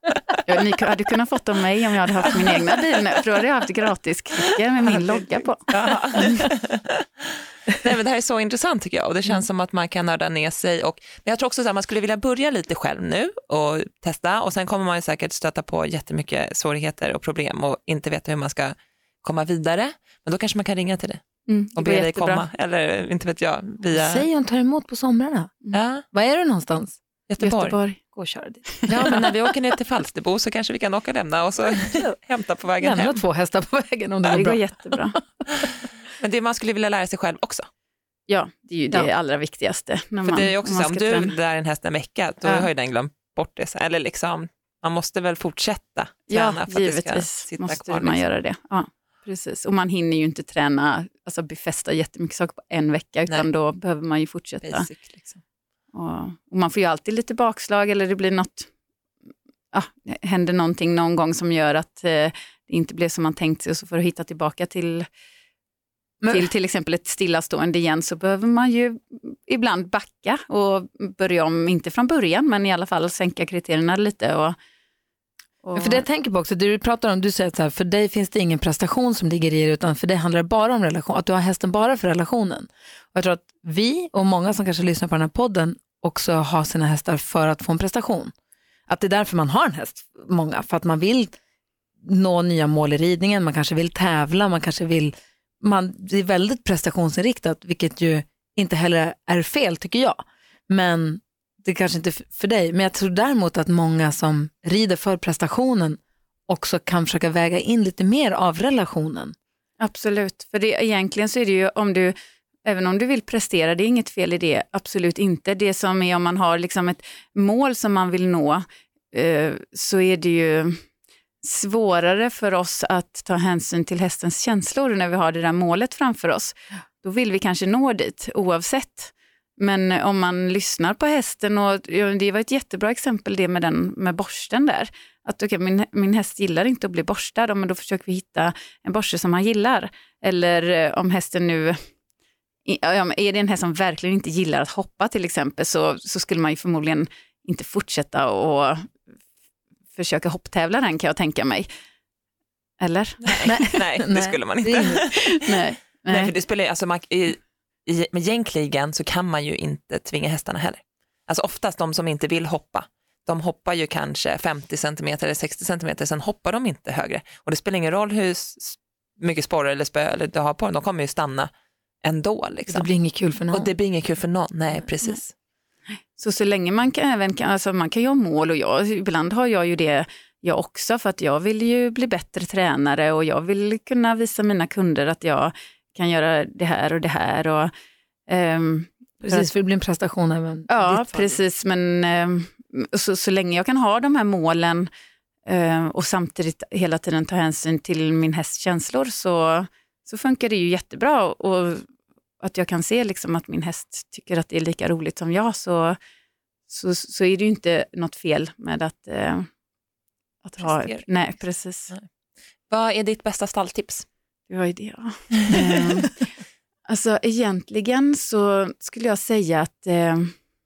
Ja, ni hade kunnat fått av mig om jag hade haft min egna bil nu. För då hade jag haft gratis klicker med min logga på. Nej, men det här är så intressant tycker jag och det känns mm. som att man kan nörda ner sig och men jag tror också att man skulle vilja börja lite själv nu och testa och sen kommer man ju säkert stöta på jättemycket svårigheter och problem och inte veta hur man ska komma vidare, men då kanske man kan ringa till dig mm, och be dig komma eller inte vet jag via... Säg hon tar emot på somrarna. Ja. Var är du någonstans? Göteborg. Göteborg. Gå och köra dit. Ja, men när vi åker ner till Falsterbo så kanske vi kan åka och lämna och så hämta på vägen Lämna hem. två hästar på vägen om det Det går går bra. jättebra. Men det man skulle vilja lära sig själv också. Ja, det är ju det Ja. allra viktigaste. När För man, det är ju också man så, om ska du träna. lär en häst en vecka, då Ja. har ju den glömt bort det. Så- Eller liksom, man måste väl fortsätta Ja, träna för att det ska givetvis sitta måste kvar. man liksom. göra det. Ja, precis. Och man hinner ju inte träna, alltså befästa jättemycket saker på en vecka, utan Nej. då behöver man ju fortsätta. Basic, liksom. Och, och man får ju alltid lite bakslag eller det blir något, ja, det händer någonting någon gång som gör att eh, det inte blev som man tänkt sig och så får du hitta tillbaka till Men- till till exempel ett stillastående igen så behöver man ju ibland backa och börja om, inte från början men i alla fall sänka kriterierna lite. Och, och, För det jag tänker på också, det du pratar om, du säger att så här, för dig finns det ingen prestation som ligger i det utan för dig handlar det bara om relation, att du har hästen bara för relationen. Och jag tror att vi och många som kanske lyssnar på den här podden också har sina hästar för att få en prestation. Att det är därför man har en häst, många, för att man vill nå nya mål i ridningen, man kanske vill tävla, man kanske vill, man, det är väldigt prestationsinriktat, vilket ju inte heller är fel tycker jag. Men det är kanske inte f- för dig, men jag tror däremot att många som rider för prestationen också kan försöka väga in lite mer av relationen. Absolut, för det, egentligen så är det ju om du, även om du vill prestera, det är inget fel i det, absolut inte. Det som är om man har liksom ett mål som man vill nå eh, så är det ju svårare för oss att ta hänsyn till hästens känslor när vi har det där målet framför oss. Då vill vi kanske nå dit oavsett. Men om man lyssnar på hästen, och det var ett jättebra exempel det med den med borsten där. Att okay, min, min häst gillar inte att bli borstad, men då försöker vi hitta en borste som han gillar. Eller om hästen nu är det en häst som verkligen inte gillar att hoppa till exempel så, så skulle man ju förmodligen inte fortsätta och försöka hopptävla den, kan jag tänka mig. Eller? Nej, nej det skulle man inte. nej, nej. nej, för det spelar alltså man, i, i, med gängkligan så kan man ju inte tvinga hästarna heller. Alltså oftast de som inte vill hoppa, de hoppar ju kanske femtio centimeter eller sextio centimeter, sen hoppar de inte högre. Och det spelar ingen roll hur mycket sporrar eller spö eller du har på dem, de kommer ju stanna ändå. Liksom. Det blir inget kul för någon. Och det blir inget kul för någon, nej precis. Nej. Så så länge man kan även, alltså man kan ju ha mål och jag, ibland har jag ju det jag också för att jag vill ju bli bättre tränare och jag vill kunna visa mina kunder att jag kan göra det här och det här. Och, um, precis, för det blir en prestation även. Ja, precis, men um, så, så länge jag kan ha de här målen um, och samtidigt hela tiden ta hänsyn till min hästs känslor så, så funkar det ju jättebra och att jag kan se liksom att min häst tycker att det är lika roligt som jag så, så, så är det ju inte något fel med att, uh, att ha... Nej, precis. Nej. Vad är ditt bästa stalltips? Vad är det då? um, alltså egentligen så skulle jag säga att uh,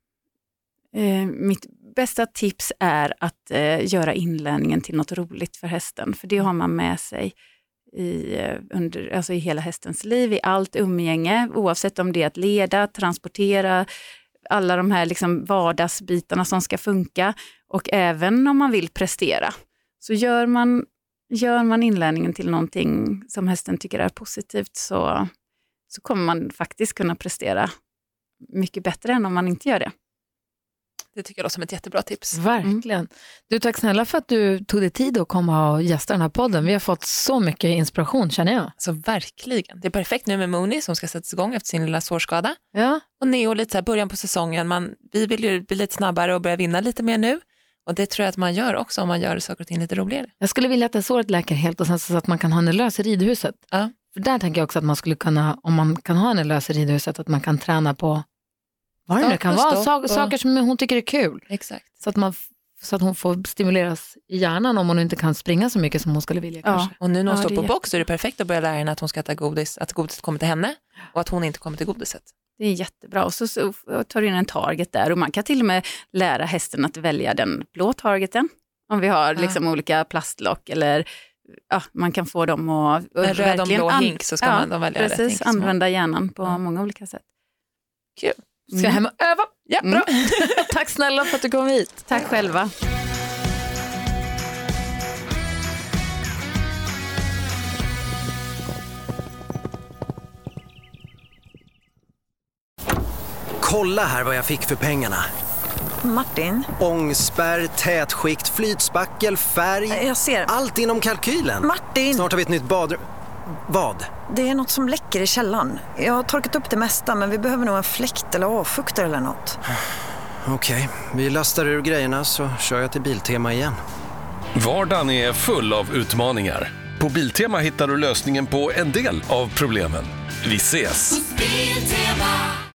uh, mitt bästa tips är att uh, göra inlärningen till något roligt för hästen. För det har man med sig i, under, alltså i hela hästens liv, i allt umgänge, oavsett om det är att leda, transportera, alla de här liksom vardagsbitarna som ska funka och även om man vill prestera. Så gör man, gör man inlärningen till någonting som hästen tycker är positivt så, så kommer man faktiskt kunna prestera mycket bättre än om man inte gör det. Det tycker jag låter som ett jättebra tips. Verkligen. Mm. Du, tack snälla för att du tog dig tid att komma och gästa den här podden. Vi har fått så mycket inspiration, känner jag. Så verkligen. Det är perfekt nu med Mooney som ska sättas igång efter sin lilla sårskada. Ja. Och Neo lite så här början på säsongen. Man, vi vill ju bli lite snabbare och börja vinna lite mer nu. Och det tror jag att man gör också om man gör saker och ting lite roligare. Jag skulle vilja att det såret läker helt och sen så att man kan ha en lös i ridhuset. Ja. För där tänker jag också att man skulle kunna, om man kan ha en lös i ridhuset, att man kan träna på vad det nu kan vara, Sa- saker som hon tycker är kul. Exakt. Så att, man, så att hon får stimuleras i hjärnan om hon inte kan springa så mycket som hon skulle vilja. Ja. Kanske. Och nu när hon ja, står på box så är det perfekt att börja lära henne att hon ska äta godis, att godiset kommer till henne och att hon inte kommer till godiset. Det är jättebra. Och så, så tar du in en target där och man kan till och med lära hästen att välja den blå targeten. Om vi har liksom ja. olika plastlock eller ja, man kan få dem att... En röd och blå an- hink så ska ja, man de välja precis, rätt hink. Använda hjärnan på ja. många olika sätt. Kul. Ska jag hem och öva? Ja, bra. Mm. Tack snälla för att du kom hit. Tack själva. Kolla här vad jag fick för pengarna. Martin? Ångspärr, tätskikt, flytspackel, färg. Jag ser. Allt inom kalkylen. Martin! Snart har vi ett nytt badrum. Vad? Det är något som läcker i källaren. Jag har torkat upp det mesta men vi behöver nog en fläkt eller avfuktare eller något. Okej, vi lastar ur grejerna så kör jag till Biltema igen. Vardagen är full av utmaningar. På Biltema hittar du lösningen på en del av problemen. Vi ses!